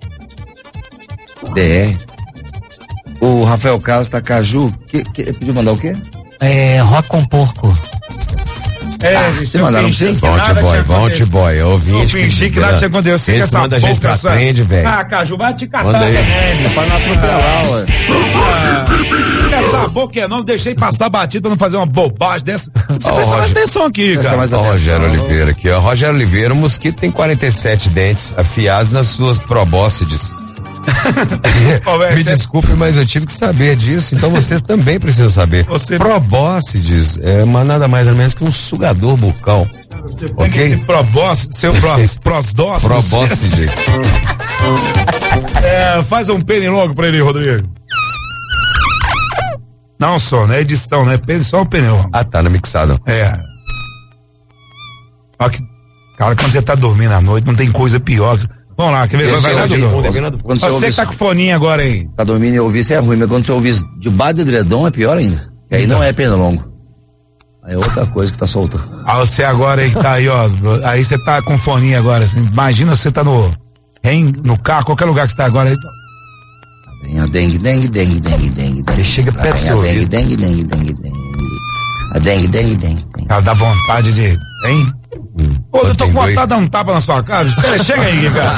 DR. O Rafael Carlos Tacaju, pediu mandar o quê? Rock com porco. Você mandaram pra você? Vonte boy, Eu ouvinte. fingi que nada tinha acontecido. Esse manda a gente pra trend, velho. Ah, Caju, vai te catar, Manda aí. velho. Pra não atropelar, ué. Essa boca é não, deixei passar batida pra não fazer uma bobagem dessa. Você Ó, presta mais Roger. atenção aqui, Presta cara. mais Ó, atenção. Rogério Oliveira aqui, ó. Rogério Oliveira, o mosquito tem 47 dentes afiados nas suas probóscides. Ô, velho, Me você- desculpe, mas eu tive que saber disso, então vocês também precisam saber. Você- Probóscides é nada mais ou menos que um sugador bucal. Você pega Ok. esse seu prosdócito. Probóscide. Faz um pernilongo pra ele, Rodrigo. Não só, não é edição, né? Só um pernilongo. Ah, tá, no mixado. É. Ó que, cara, quando você tá dormindo à noite, não tem coisa pior. Vamos lá, quer ver? Vai lá, Dudu. Quando você Você ouve que tá com foninha agora aí. tá dormindo e ouvir isso é ruim, mas quando você ouvir isso debaixo do edredom é pior ainda. E aí não é pernilongo. Aí é outra coisa que tá soltando. Ah, você agora aí que tá aí, ó. Aí você tá com foninha agora. Assim, imagina você tá no carro, qualquer lugar que você tá agora aí. Vem a dengue. Ele chega perto do seu ouvido. Dengue. A dengue. Cara, dá vontade de. Hein? Ô, eu tô com vontade de dar um tapa na sua cara. Espera, chega aí, cara.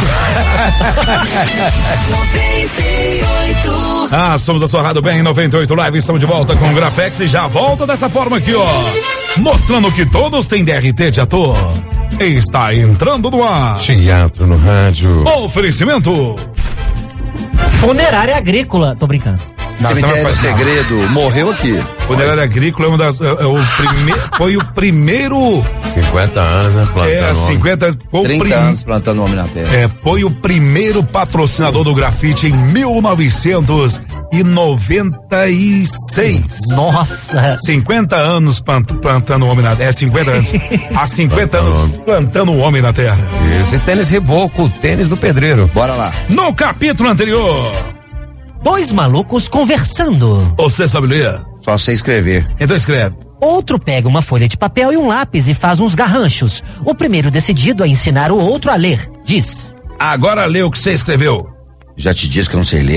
Somos a sua Rádio BR 98 Live, estamos de volta com o Grafex e já volta dessa forma aqui, ó. Mostrando que todos têm DRT de ator. Está entrando no ar. Teatro no rádio. Oferecimento. Funerária agrícola. Tô brincando. Cemitério Segredo morreu aqui. Funerária Agrícola é uma das. Foi o primeiro. 50 anos, né? Plantando 50 anos. 30 anos plantando homem na terra. Foi o primeiro patrocinador do grafite em 1996. Nossa. 50 anos plantando homem na terra. 50 anos. Há 50 anos plantando o homem na terra. Esse tênis reboco, o tênis do pedreiro. Bora lá. No capítulo anterior, Dois malucos conversando. você sabe ler? Só sei escrever. Então escreve. Outro pega uma folha de papel e um lápis e faz uns garranchos. O primeiro decidido a ensinar o outro a ler. Diz. Agora lê o que você escreveu. Já te disse que eu não sei ler.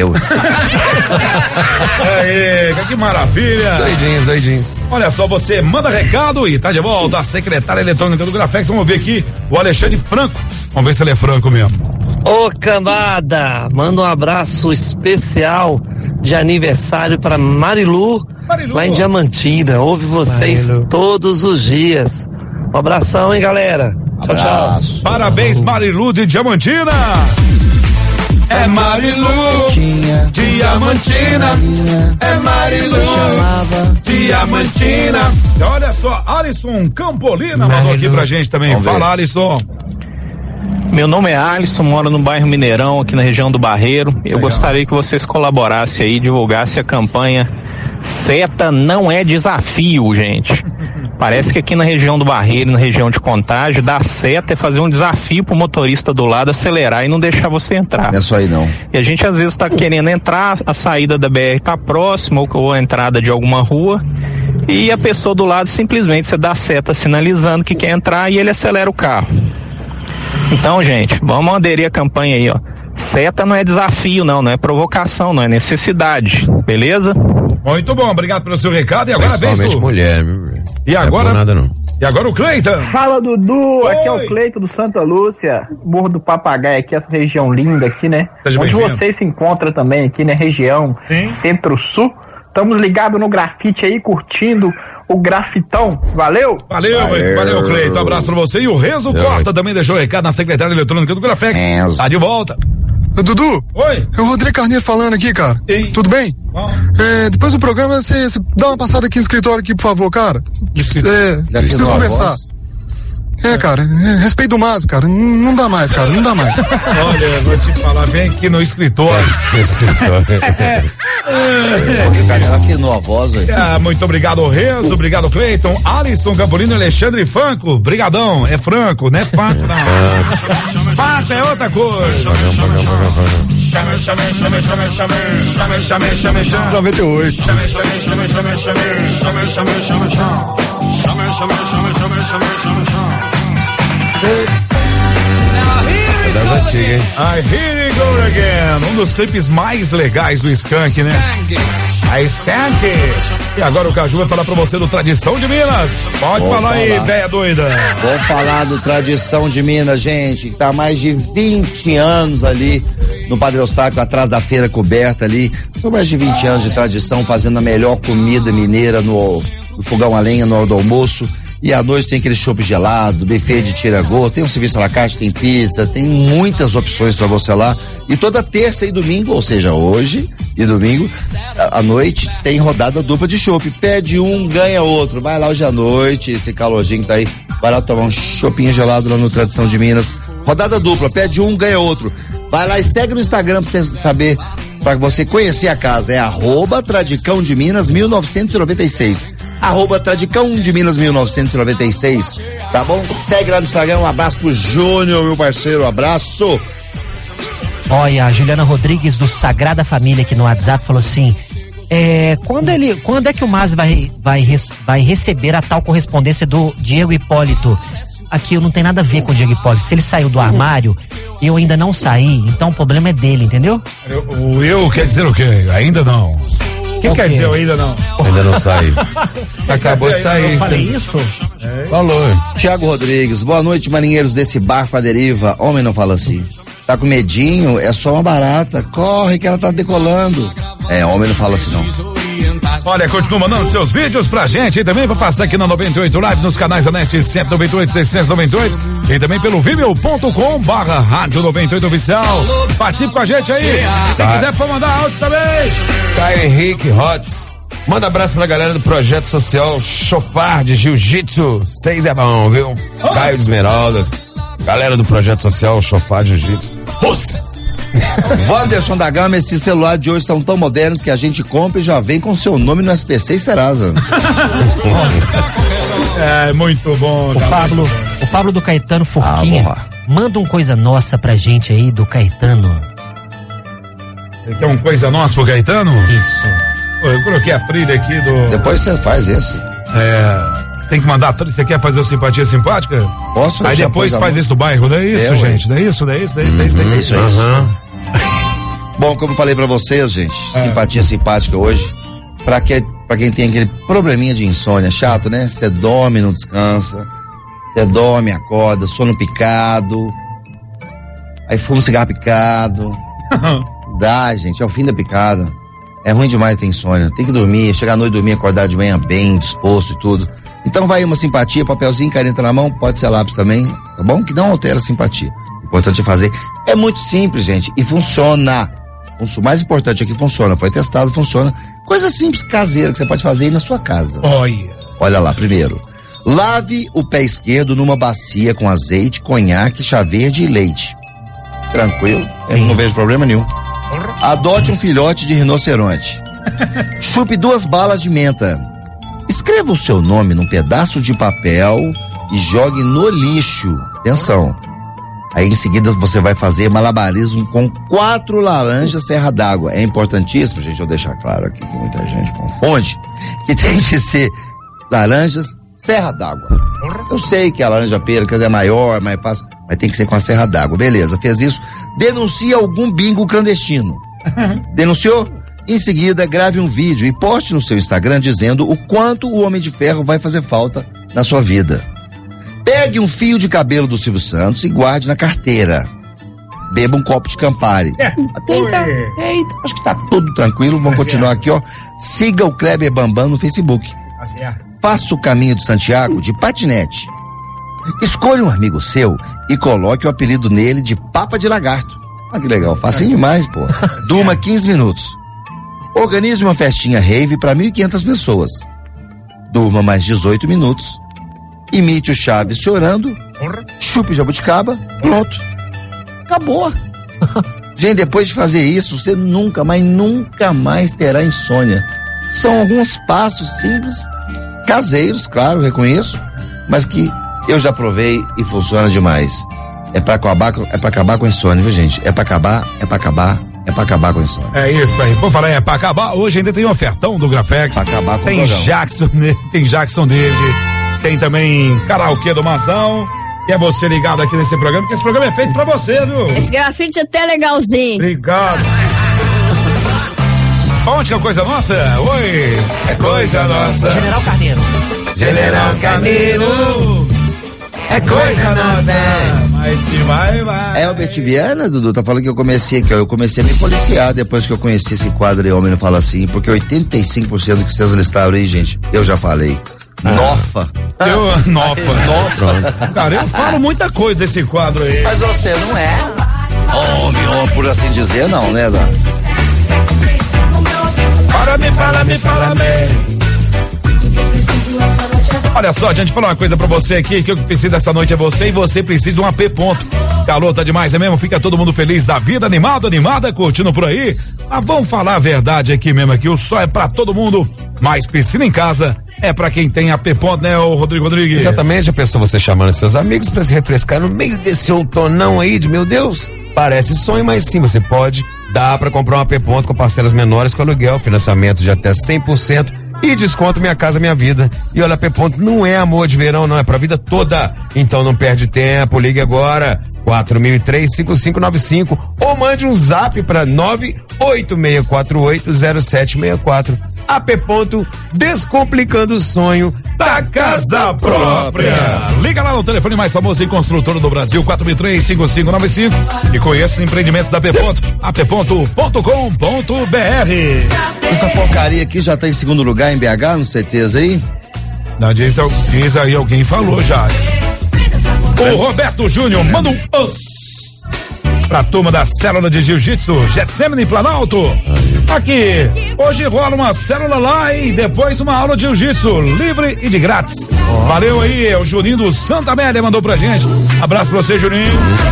Aê, que maravilha. Doidinhos. Olha só, você manda recado e tá de volta a secretária eletrônica do Grafex. Vamos ver aqui o Alexandre Franco. Vamos ver se ele é franco mesmo. Ô cambada, manda um abraço especial de aniversário para Marilu, lá em Diamantina. Ouve vocês todos os dias. Um abração, hein, galera. Tchau, tchau. Parabéns, Marilu de Diamantina. É Marilu, Diamantina. É Marilu, Diamantina. Olha só, Alisson Campolina mandou aqui pra gente também. Vamos ver. Fala, Alisson. Meu nome é Alisson, moro no bairro Mineirão, aqui na região do Barreiro. Eu gostaria que vocês colaborassem aí, divulgassem a campanha Seta Não É Desafio, gente. Parece que aqui na região do Barreiro, na região de Contagem, dar seta é fazer um desafio pro motorista do lado acelerar e não deixar você entrar. Não é só aí não. E a gente às vezes tá querendo entrar, a saída da BR tá próxima ou a entrada de alguma rua e a pessoa do lado simplesmente você dá seta sinalizando que quer entrar e ele acelera o carro. Então, gente, vamos aderir à campanha aí, ó. Seta não é desafio, não é provocação, não é necessidade, beleza? Muito bom, obrigado pelo seu recado. E agora a vez Principalmente do... mulher, viu? E agora? Não é por nada, não. E agora o Cleiton. Fala, Dudu, Oi. aqui é o Cleito do Santa Lúcia, Morro do Papagaio, aqui, essa região linda aqui, né? Seja Onde bem-vindo. você se encontra também aqui, né? Região Sim. Centro-Sul. Estamos ligados no grafite aí, curtindo o grafitão. Valeu? Valeu, Cleiton. Um abraço pra você. E o Renzo Costa também deixou recado na secretária eletrônica do Grafex. Renzo. Tá de volta. Dudu? Oi? É o Rodrigo Carneiro falando aqui, cara. Ei. Tudo bem? Depois do programa, você dá uma passada aqui no escritório aqui, por favor, cara. Preciso conversar. Cara, respeito do Mazo, cara. Não dá mais, cara, não dá mais. Olha, vou te falar, vem aqui no escritório. O cara afinou a voz aí. Muito obrigado, Renzo, obrigado, Cleiton, Alisson Campolino, Alexandre Franco, brigadão, é Franco, não é Franco, não. Franco é outra coisa. 98. Das antigas, hein? I Here We Go Again, um dos clipes mais legais do Skank, né? A Skank. E agora o Caju vai falar pra você do Tradição de Minas. Pode falar aí, véia doida. Vou falar do Tradição de Minas, gente, que tá há mais de 20 anos ali no Padre Eustáquio, atrás da feira coberta ali. São mais de 20 anos de tradição, fazendo a melhor comida mineira no fogão a lenha, na hora do almoço. E à noite tem aquele chopp gelado, buffet de tira-gosto, tem um serviço à la carte, tem pizza, tem muitas opções para você lá. E toda terça e domingo, ou seja, hoje e domingo, à noite, tem rodada dupla de chopp. Pede um, ganha outro. Vai lá hoje à noite, esse calorzinho que tá aí, vai lá tomar um choppinho gelado lá no Tradição de Minas. Rodada dupla, pede um, ganha outro. Vai lá e segue no Instagram pra você saber, pra você conhecer a casa. É @Tradicão de Minas 1996. @Tradicão de Minas 1996. Tá bom? Segue lá no Instagram. Um abraço pro Júnior, meu parceiro. Um abraço. Olha, a Juliana Rodrigues do Sagrada Família aqui no WhatsApp falou assim: quando é que o Maz vai receber a tal correspondência do Diego Hipólito? Aqui não tem nada a ver com o Diego Hipólito. Se ele saiu do armário, eu ainda não saí, então o problema é dele, entendeu? Eu quer dizer o quê? Ainda não. O que quer dizer eu ainda não? Ainda não saí. Acabou de sair. Eu falei isso? Falou. Tiago Rodrigues, boa noite, marinheiros desse barco à deriva. Homem não fala assim. Tá com medinho? É só uma barata. Corre que ela tá decolando. Homem não fala assim não. Olha, continua mandando seus vídeos pra gente e também pra passar aqui na 98 Live, nos canais da NET 198, 698 e também pelo vimeo.com/rádio 98 oficial. Participe com a gente aí. Se quiser pode mandar áudio também. Caio Henrique Hotz. Manda abraço pra galera do Projeto Social Chofar de Jiu-Jitsu. 6 é bom, viu? Caio de Esmeraldas. Galera do Projeto Social Chofar de Jiu-Jitsu. Wanderson da Gama, esses celulares de hoje são tão modernos que a gente compra e já vem com seu nome no SPC e Serasa. Muito bom. O Pablo do Caetano Forquinha, manda um coisa nossa pra gente aí do Caetano. Você quer um coisa nossa pro Caetano? Isso. Eu coloquei a trilha aqui do... Depois você faz esse. Tem que mandar a trilha. Você quer fazer o Simpatia Simpática? Posso? Aí depois faz isso do bairro, não é isso, gente? Não é isso, não é isso, não é isso, não é isso, não é isso. Bom, como eu falei pra vocês, gente, Simpatia Simpática hoje, pra quem tem aquele probleminha de insônia, chato, né? Você dorme, não descansa, você dorme, acorda, sono picado, aí fuma um cigarro picado, dá, gente, é o fim da picada. É ruim demais ter insônia, tem que dormir, chegar à noite, dormir, acordar de manhã bem, disposto e tudo. Então vai uma simpatia, papelzinho, caneta na mão, pode ser lápis também, tá bom? Que não altera a simpatia. O importante é fazer. É muito simples, gente, e funciona. O mais importante é que funciona, foi testado, funciona. Coisa simples, caseira, que você pode fazer aí na sua casa. Olha lá, primeiro, lave o pé esquerdo numa bacia com azeite, conhaque, chá verde e leite. Tranquilo, eu não vejo problema nenhum. Adote um filhote de rinoceronte. Chupe 2 balas de menta. Escreva o seu nome num pedaço de papel e jogue no lixo. Atenção. Aí em seguida você vai fazer malabarismo com 4 laranjas serra d'água. É importantíssimo, gente, eu deixar claro aqui que muita gente confunde, que tem que ser laranjas serra d'água. Eu sei que a laranja pera é maior, mais fácil, mas tem que ser com a serra d'água. Beleza, fez isso. Denuncie algum bingo clandestino. Denunciou? Em seguida, grave um vídeo e poste no seu Instagram dizendo o quanto o Homem de Ferro vai fazer falta na sua vida. Pegue um fio de cabelo do Silvio Santos e guarde na carteira. Beba um copo de Campari. Eita, acho que tá tudo tranquilo. Vamos continuar aqui, ó. Siga o Kleber Bambam no Facebook. Faça o caminho de Santiago de patinete. Escolha um amigo seu e coloque o apelido nele de Papa de Lagarto. Ah, que legal, facinho demais, pô. Durma 15 minutos. Organize uma festinha rave para 1.500 pessoas. Durma mais 18 minutos. Imite o Chaves chorando. Chupe jabuticaba. Pronto. Acabou. Gente, depois de fazer isso, você nunca mais terá insônia. São alguns passos simples, caseiros, claro, reconheço, mas que eu já provei e funciona demais. É pra acabar com a insônia, viu, gente? É pra acabar com a insônia. É isso aí. Vou falar, é pra acabar. Hoje ainda tem um ofertão do Grafex. Pra acabar com tem o Jackson, tem Jackson David, tem também karaokê do Mazão. E é você ligado aqui nesse programa, porque esse programa é feito pra você, viu? Esse grafite é até legalzinho. Obrigado. Onde que é coisa nossa? Oi, é coisa nossa. General Carneiro. General Carneiro. É coisa nossa. Mas que vai. É Albert Viana, Dudu, tá falando que eu comecei aqui, ó. Eu comecei a me policiar depois que eu conheci esse quadro aí, Homem Não Fala Assim, porque 85% que vocês listaram aí, gente, eu já falei. Nofa. Nofa. Cara, eu falo muita coisa desse quadro aí. Mas você não é homem, por assim dizer, não, né, Dan? Fala-me. Olha só, gente, falar uma coisa pra você aqui, que eu preciso dessa noite é você e você precisa de um AP ponto. Calor tá demais, é mesmo? Fica todo mundo feliz da vida, animada, curtindo por aí. Mas vamos falar a verdade aqui mesmo, aqui o sol é pra todo mundo, mas piscina em casa é pra quem tem AP ponto, né, o Rodrigo Rodrigues? Exatamente, a pessoa você chamando seus amigos pra se refrescar no meio desse outonão aí de, meu Deus, parece sonho, mas sim, você pode, dá pra comprar um AP ponto com parcelas menores com aluguel, financiamento de até 100%, e desconto Minha Casa Minha Vida. E olha, AP Ponto não é amor de verão, não, é pra vida toda. Então não perde tempo, ligue agora, 4003-5595, ou mande um zap pra 986480764. AP Ponto, descomplicando o sonho da casa própria. Liga lá no telefone mais famoso e construtor do Brasil, 4003-5595, e conheça os empreendimentos da AP Ponto, apponto.com.br. Essa porcaria aqui já tá em segundo lugar em BH, não certeza aí? Não, diz aí, alguém falou já. O Roberto Júnior manda um pra turma da célula de jiu-jitsu Getsemane Planalto. Aqui, hoje rola uma célula lá e depois uma aula de jiu-jitsu livre e de grátis. Valeu aí, é o Juninho do Santa Amélia mandou pra gente. Abraço pra você, Juninho.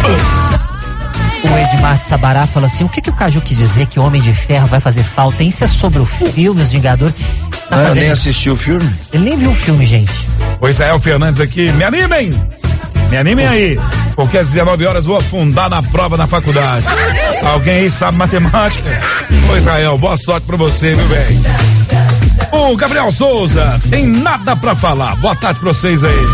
O Edmar de Sabará falou assim: o que o Caju quis dizer que Homem de Ferro vai fazer falta? Isso é sobre o filme, Os Vingadores. Eu nem assisti o filme. Ele nem viu o filme, gente. O Israel Fernandes aqui, me animem aí, porque às 19 horas vou afundar na prova na faculdade. Alguém aí sabe matemática? Ô Israel, boa sorte pra você, viu, velho? O Gabriel Souza, tem nada pra falar. Boa tarde pra vocês aí.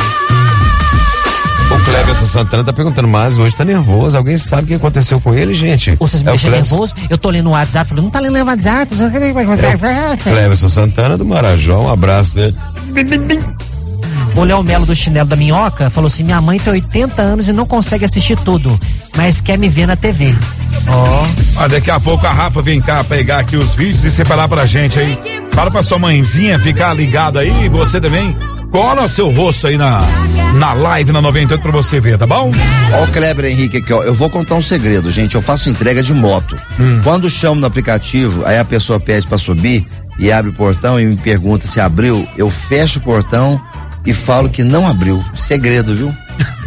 O Cleverson Santana tá perguntando, mas hoje tá nervoso. Alguém sabe o que aconteceu com ele, gente? Vocês me deixam nervoso? Eu tô lendo o WhatsApp, falando, não tá lendo o WhatsApp. Cleverson Santana do Marajó, um abraço pra ele. O Léo Melo do Chinelo da Minhoca falou assim: minha mãe tem 80 anos e não consegue assistir tudo, mas quer me ver na TV. Daqui a pouco a Rafa vem cá pegar aqui os vídeos e separar pra gente aí. Fala pra sua mãezinha ficar ligada aí, e você também cola seu rosto aí na live na 98 pra você ver, tá bom? Ó o Kleber Henrique aqui, ó, eu vou contar um segredo, gente, eu faço entrega de moto. Quando chamo no aplicativo, aí a pessoa pede pra subir e abre o portão e me pergunta se abriu, eu fecho o portão e falo que não abriu. Segredo, viu?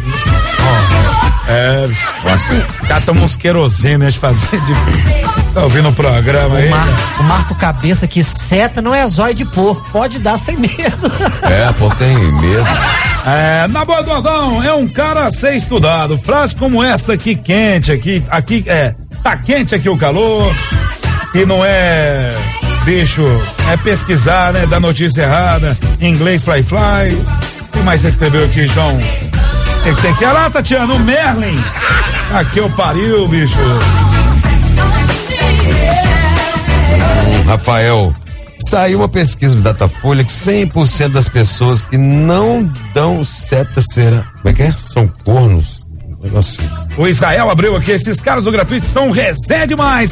Nossa. Os caras tomam uns querosene, né, de fazer tá ouvindo o programa aí? O Marco Cabeça que seta não é zóio de porco, pode dar sem medo. Porco tem medo. Na boa do Aldão, é um cara a ser estudado. Frase como essa aqui, quente, aqui, tá quente aqui o calor, e não é, bicho, é pesquisar, né, da notícia errada, em inglês fly. O que mais você escreveu aqui, João? Ele tem que ir lá, Tatiana, o Merlin. Aqui eu pariu, bicho. Rafael, saiu uma pesquisa do Datafolha que 100% das pessoas que não dão seta cera, como é que é? São cornos. Negócio. O Israel abriu aqui, esses caras do grafite são resenha demais.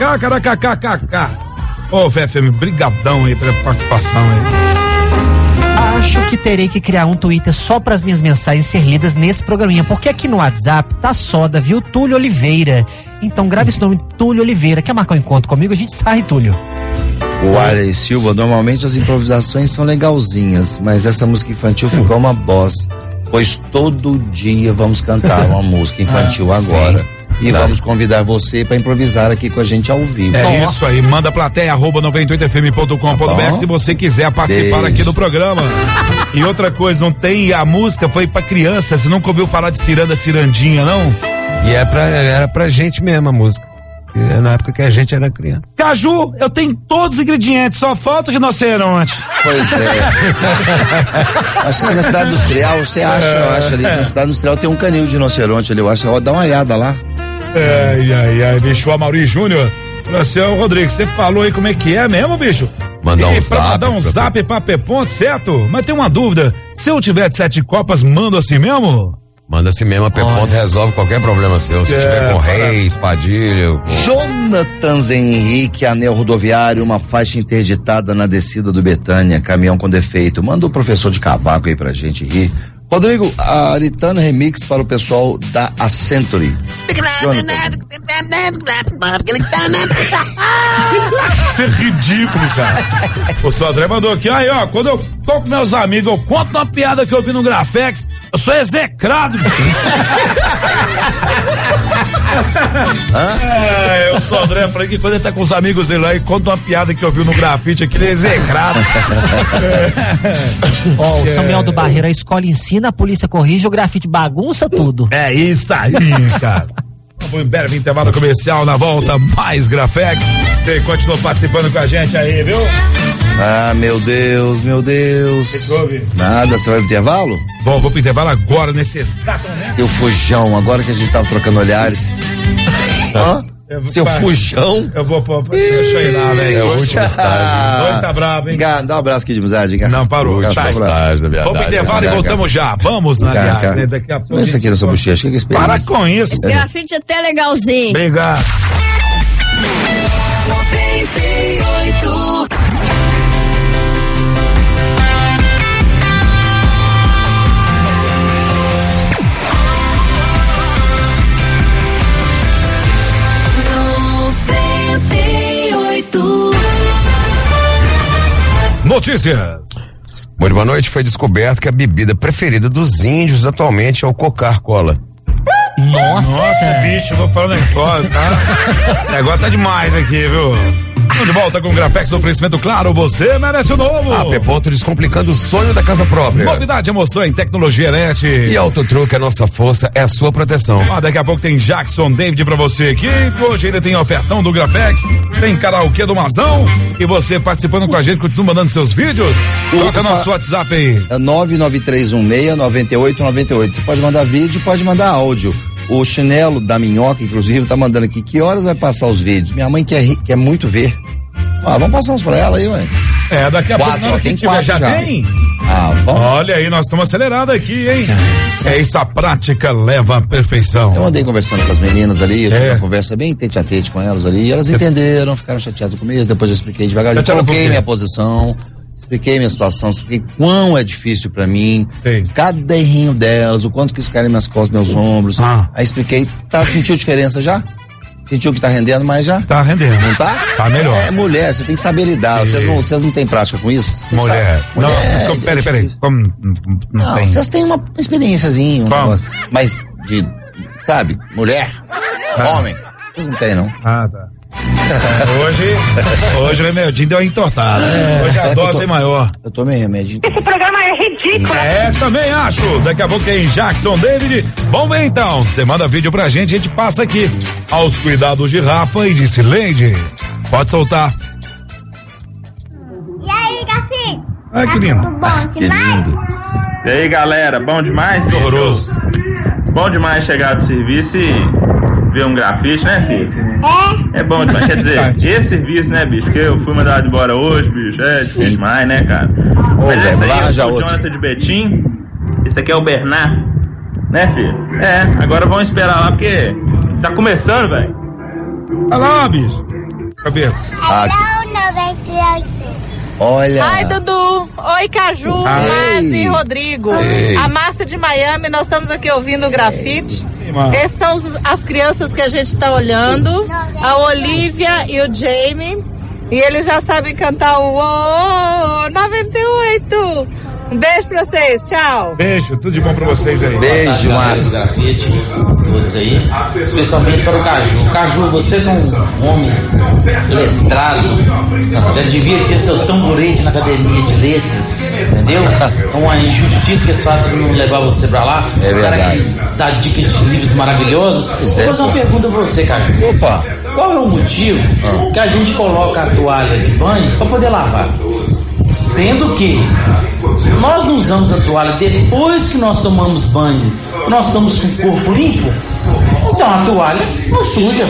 KKKKKKKKK. Ô, VFM, brigadão aí pela participação aí. Acho que terei que criar um Twitter só para as minhas mensagens ser lidas nesse programinha, porque aqui no WhatsApp tá soda, viu? Túlio Oliveira. Então grave esse nome, Túlio Oliveira. Quer marcar um encontro comigo? A gente sai, Túlio. O Arley Silva, normalmente as improvisações são legalzinhas, mas essa música infantil ficou uma bosta, pois todo dia vamos cantar uma música infantil agora. Sim. E vamos convidar você para improvisar aqui com a gente ao vivo. É isso aí, manda plateia@98fm.com.br se você quiser participar aqui do programa. E outra coisa, não tem, a música foi pra criança, você nunca ouviu falar de Ciranda Cirandinha, não? E era pra gente mesmo a música, na época que a gente era criança. Caju, eu tenho todos os ingredientes, só falta rinoceronte. Pois é. Acho que na cidade industrial, você acha, eu acho ali, na cidade industrial tem um canil de rinoceronte ali, eu acho, dá uma olhada lá. Ai, bicho, o Amaury Júnior. Senhor Rodrigo, você falou aí como é que é mesmo, bicho? Mandar um pra mandar um zap pra P-Ponto, certo? Mas tem uma dúvida, se eu tiver de 7 copas, mando assim mesmo? Manda assim mesmo, a P-Ponto resolve qualquer problema seu. Se tiver com Reis, Padilha. Jonathan Henrique, anel rodoviário, uma faixa interditada na descida do Betânia, caminhão com defeito. Manda o professor de cavaco aí pra gente rir. Rodrigo, a Aritana Remix para o pessoal da Accenture. Isso é ridículo, cara. O Sodré mandou aqui, aí ó, quando eu tô com meus amigos, eu conto uma piada que eu vi no Grafex, eu sou execrado. O Sodré falei que quando ele tá com os amigos dele lá e conta uma piada que eu vi no grafite aqui, ele é execrado. O Samuel do Barreiro, a escola ensina, a polícia corrige, o grafite bagunça tudo. É isso aí, cara. Vamos em breve intervalo comercial, na volta mais Grafex. Você continua participando com a gente aí, viu? Ah, meu Deus. O que houve? Nada, você vai pro intervalo? Bom, vou pro intervalo agora, nesse exato momento. Seu fujão, agora que a gente tava trocando olhares. Seu fujão? Eu vou pôr, deixa eu ir lá, velho. É o último estágio. Hoje tá brabo, hein? Dá um abraço aqui de amizade, cara. Não, parou. Tá estágio da verdade. Vamos pro intervalo e voltamos já. Vamos, aliás, né? Daqui a pouco. Olha isso aqui na sua bochecha, o que é isso? Para com isso. Esse grafite é até legalzinho. Obrigado. 98. Notícias. Muito boa noite. Foi descoberto que a bebida preferida dos índios atualmente é o Coca-Cola. Nossa, bicho, eu vou falar um negócio, tá? O negócio tá demais aqui, viu? De volta com o Grafex do oferecimento, claro, você merece o novo. A P-Ponto descomplicando o sonho da casa própria. Novidade, emoção em tecnologia elétrica. E Autotruque, a nossa força é a sua proteção. Daqui a pouco tem Jackson David pra você aqui. Hoje ainda tem ofertão do Grafex, tem karaokê do Mazão. E você participando com a gente, continua mandando seus vídeos. Coloca nosso WhatsApp aí. É 993169898. Você pode mandar vídeo, pode mandar áudio. O Chinelo da Minhoca, inclusive, tá mandando aqui que horas vai passar os vídeos. Minha mãe quer muito ver. Vamos passar uns pra ela aí, ué. Daqui a pouco na hora que tiver, já tem? Vamos. Olha aí, nós estamos acelerados aqui, hein? É isso, a prática leva à perfeição. Eu andei conversando com as meninas ali, eu tive uma conversa bem tete-a-tete com elas ali, e elas entenderam, ficaram chateadas no começo, depois eu expliquei devagarzinho, coloquei minha posição, expliquei minha situação, expliquei quão é difícil pra mim, cada errinho delas, o quanto que isso cai nas minhas costas, meus ombros, aí expliquei, sentiu diferença já? Sentiu que tá rendendo mais já? Tá rendendo. Não tá? Tá melhor. É mulher, você tem que saber lidar. Vocês não têm prática com isso? Mulher. Não, peraí. Como não tem? Vocês têm uma experiênciazinha, negócio, mas sabe, mulher, homem, vocês não tem, não. Tá. Hoje o remedinho deu uma entortada. Hoje a dose é maior. Eu tomei remedinho. Esse programa é ridículo. Também acho. Daqui a pouco tem Jackson David. Vamos ver então. Você manda vídeo pra gente, a gente passa aqui. Aos cuidados de Rafa e de Cileide. Pode soltar. E aí, Garfinho? Ai, que lindo. Tudo bom demais? E aí, galera, bom demais? Horroroso. Bom demais chegar do serviço e ver um grafite, né, filho? É bom demais, quer dizer, esse serviço, né, bicho, que eu fui mandado embora hoje, bicho, é difícil demais, né, cara? Mas esse aí é o Jonathan de Betim, esse aqui é o Bernard, né, filho? Agora vamos esperar lá, porque tá começando, velho. Olha lá, bicho. Cabelo. Hello, 98. Olha. Ai, Dudu. Oi, Caju, Márcia e Rodrigo. Ei. A Márcia de Miami, nós estamos aqui ouvindo o grafite. Essas são as crianças que a gente está olhando. A Olivia e o Jamie. E eles já sabem cantar o 98. Um beijo pra vocês, tchau. Beijo, tudo de bom pra vocês aí. Beijo, Márcio. Grafite, todos aí, especialmente para o Caju. Caju, você como um homem letrado, já devia ter seu tamborete na academia de letras, entendeu? Uma injustiça que eles fazem não levar você pra lá. É verdade. O cara que dá dicas de livros maravilhosos. Vou fazer uma pergunta pra você, Caju. Opa! Qual é o motivo que a gente coloca a toalha de banho para poder lavar? Sendo que nós não usamos a toalha depois que nós tomamos banho, nós estamos com o corpo limpo, então a toalha não suja.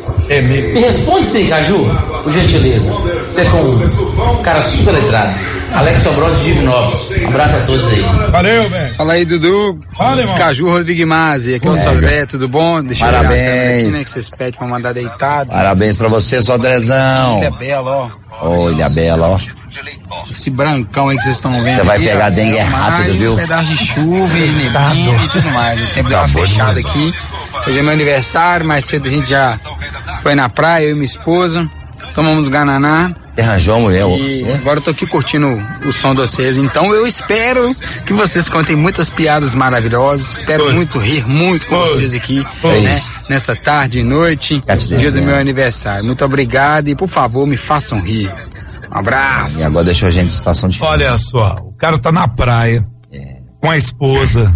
Me responde isso aí, Caju, por gentileza. Você é um cara super letrado. Alex Sobrão de Divinópolis. Um abraço a todos aí. Valeu, velho. Fala aí, Dudu. Fala, irmão. Caju Rodrigo Mazzi. Aqui é o Sodré, tudo bom? Deixa Parabéns. eu ver a câmera aqui, né, que vocês pedem pra mandar deitado. Parabéns pra você, Sodrezão. Olha bela, ó. Olha, bela, ó. Esse brancão aí que vocês estão vendo. Você vai aqui, pegar ó, dengue rápido, viu? Um pedaço de chuva e neblina e tudo mais. O tempo deu uma fechada aqui. Hoje é meu aniversário, mais cedo a gente já foi na praia, eu e minha esposa. Tomamos Guaraná. Você arranjou a mulher, e agora eu tô aqui curtindo o som de vocês. Então eu espero que vocês contem muitas piadas maravilhosas. Espero muito rir muito com vocês aqui, né? Nessa tarde e noite, dia do meu aniversário. Muito obrigado e por favor me façam rir. Um abraço. E agora deixou a gente em situação difícil. Olha só, o cara tá na praia com a esposa,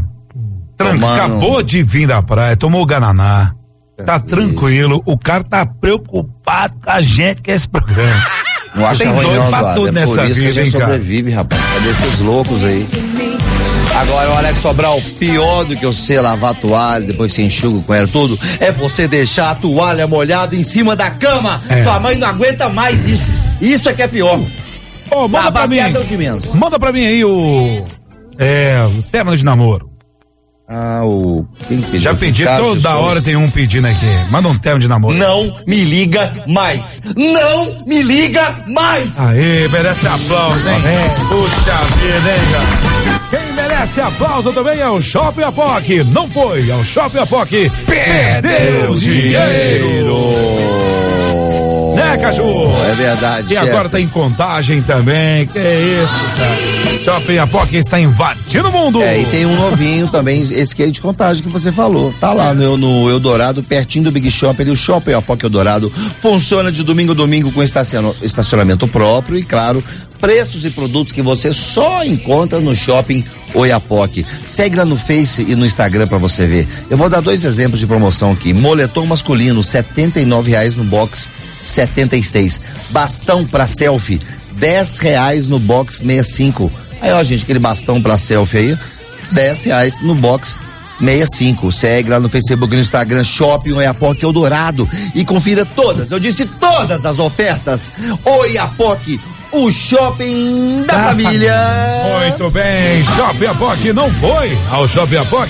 acabou de vir da praia, tomou o Guaraná, tá tranquilo, o cara tá preocupado com a gente que é esse programa. Não acha Tem ruim doido não, pra Eduardo. tudo É nessa por isso vida, que a gente hein, cara? sobrevive, rapaz. Cadê esses loucos aí? Agora, o Alex Sobral, pior do que você lavar a toalha, depois que você enxuga com ela tudo, é você deixar a toalha molhada em cima da cama. Sua mãe não aguenta mais isso. Isso é que é pior. Manda pra mim. Manda pra mim aí o término de namoro. Quem pediu? Já pedi, toda hora tem um pedindo aqui. Manda um término de namoro. Não me liga mais. Não me liga mais. Aê, merece aplauso, hein? Puxa vida, hein, cara? Quem merece aplauso também é o Shopping Apoc. Não foi ao Shopping Apoc. Perdeu dinheiro. Né, Caju? É verdade. E agora tá em Contagem também. Que é isso, cara? Shopping Apoc está invadindo o mundo. E tem um novinho também, esse que é de Contagem que você falou. Tá lá no Eldorado, pertinho do Big Shop, o Shopping Apoc Eldorado. Funciona de domingo a domingo com estacionamento próprio e, claro, preços e produtos que você só encontra no Shopping Oiapoque. Segue lá no Face e no Instagram pra você ver. Eu vou dar 2 exemplos de promoção aqui. Moletom masculino, R$79 no box 76. Bastão pra selfie, R$10 no box 65. Aí, ó, gente, aquele bastão pra selfie aí, R$10 no box 65. Segue lá no Facebook e no Instagram, Shopping Oiapoque Eldorado, e confira todas, eu disse todas as ofertas. Oiapoque, o shopping da família. Muito bem, Shopping Apoc não foi ao Shopping Apoc.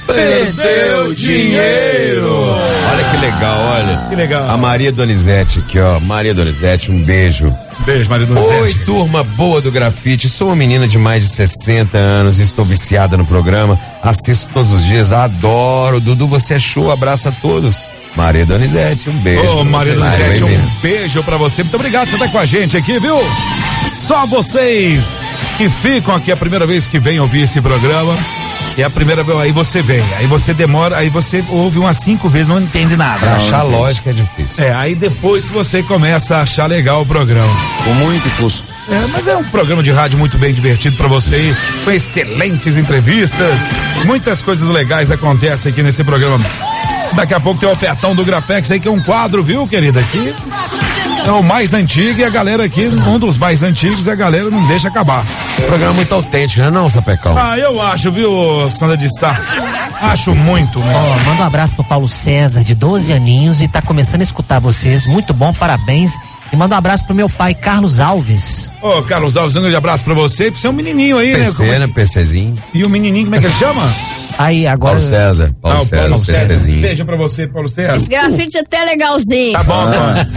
Perdeu dinheiro. Olha que legal, olha. Que legal. A Maria Donizete aqui, ó. Maria Donizete, um beijo. Beijo, Maria Donizete. Oi, turma boa do grafite. Sou uma menina de mais de 60 anos, estou viciada no programa, assisto todos os dias, adoro. Dudu, você é show, abraço a todos. Maria Donizete, um beijo. Maria Donizete, um beijo pra você. Muito obrigado por você estar com a gente aqui, viu? Só vocês que ficam aqui a primeira vez que vem ouvir esse programa. E a primeira vez, aí você vem, aí você demora, aí você ouve umas 5 vezes, não entende nada. Pra achar lógica é difícil. Aí depois que você começa a achar legal o programa. Com muito custo. Mas é um programa de rádio muito bem divertido pra você ir, com excelentes entrevistas, muitas coisas legais acontecem aqui nesse programa. Daqui a pouco tem o ofertão do Grafex aí, que é um quadro, viu, querida? Aqui é o mais antigo e a galera aqui, um dos mais antigos, e a galera não deixa acabar. Programa muito autêntico, né, não, Sapecão? Eu acho, viu, Sandra de Sá? Acho muito, né? Manda um abraço pro Paulo César, de 12 aninhos, e tá começando a escutar vocês. Muito bom, parabéns. E manda um abraço pro meu pai, Carlos Alves. Carlos Alves, um grande abraço pra você e pro seu menininho aí, PC, né? PCzinho. E o menininho, como é que ele chama? Aí, agora. Paulo César, Paulo César. CCzinho. Beijo pra você, Paulo César. Esse grafite é até legalzinho. Tá bom,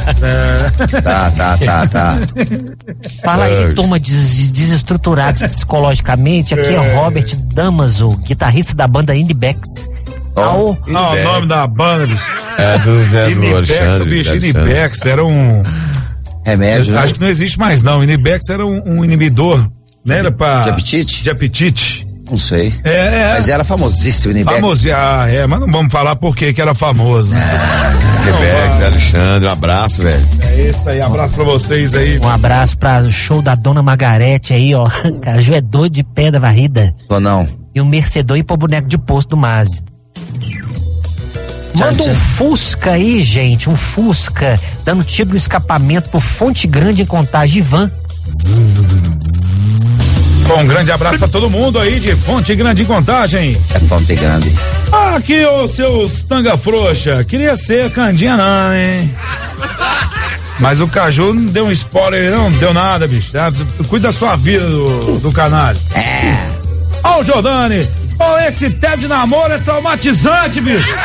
Tá. Fala aí, turma desestruturados psicologicamente. Aqui é Robert Damaso, guitarrista da banda Indibex. O nome da banda, bicho. É do Zé do Inibex, Alexandre. bicho, Inibex era um remédio, né? Acho que não existe mais não. Inibex era um inibidor, né? Era pra... De apetite? De apetite. Não sei. Mas era famosíssimo, Inibex. Mas não vamos falar por que era famoso, né? Inibex, Alexandre, um abraço, velho. É isso aí, abraço pra vocês aí. Um abraço pra show da Dona Margarete aí, ó. Caju é doido de pé da varrida. Ou não. E o Mercedor e pro boneco de posto do Mazi. Manda um Fusca aí, gente, um Fusca, dando tiro no escapamento por Fonte Grande em Contagem, Ivan. Bom, um grande abraço pra todo mundo aí de Fonte Grande em Contagem. É Fonte Grande. Aqui, ô seus tanga frouxa, queria ser Candinha não, hein? Mas o Caju não deu um spoiler, não deu nada, bicho. Cuida da sua vida do canal. Ó o Jordani. Esse tempo de namoro é traumatizante, bicho.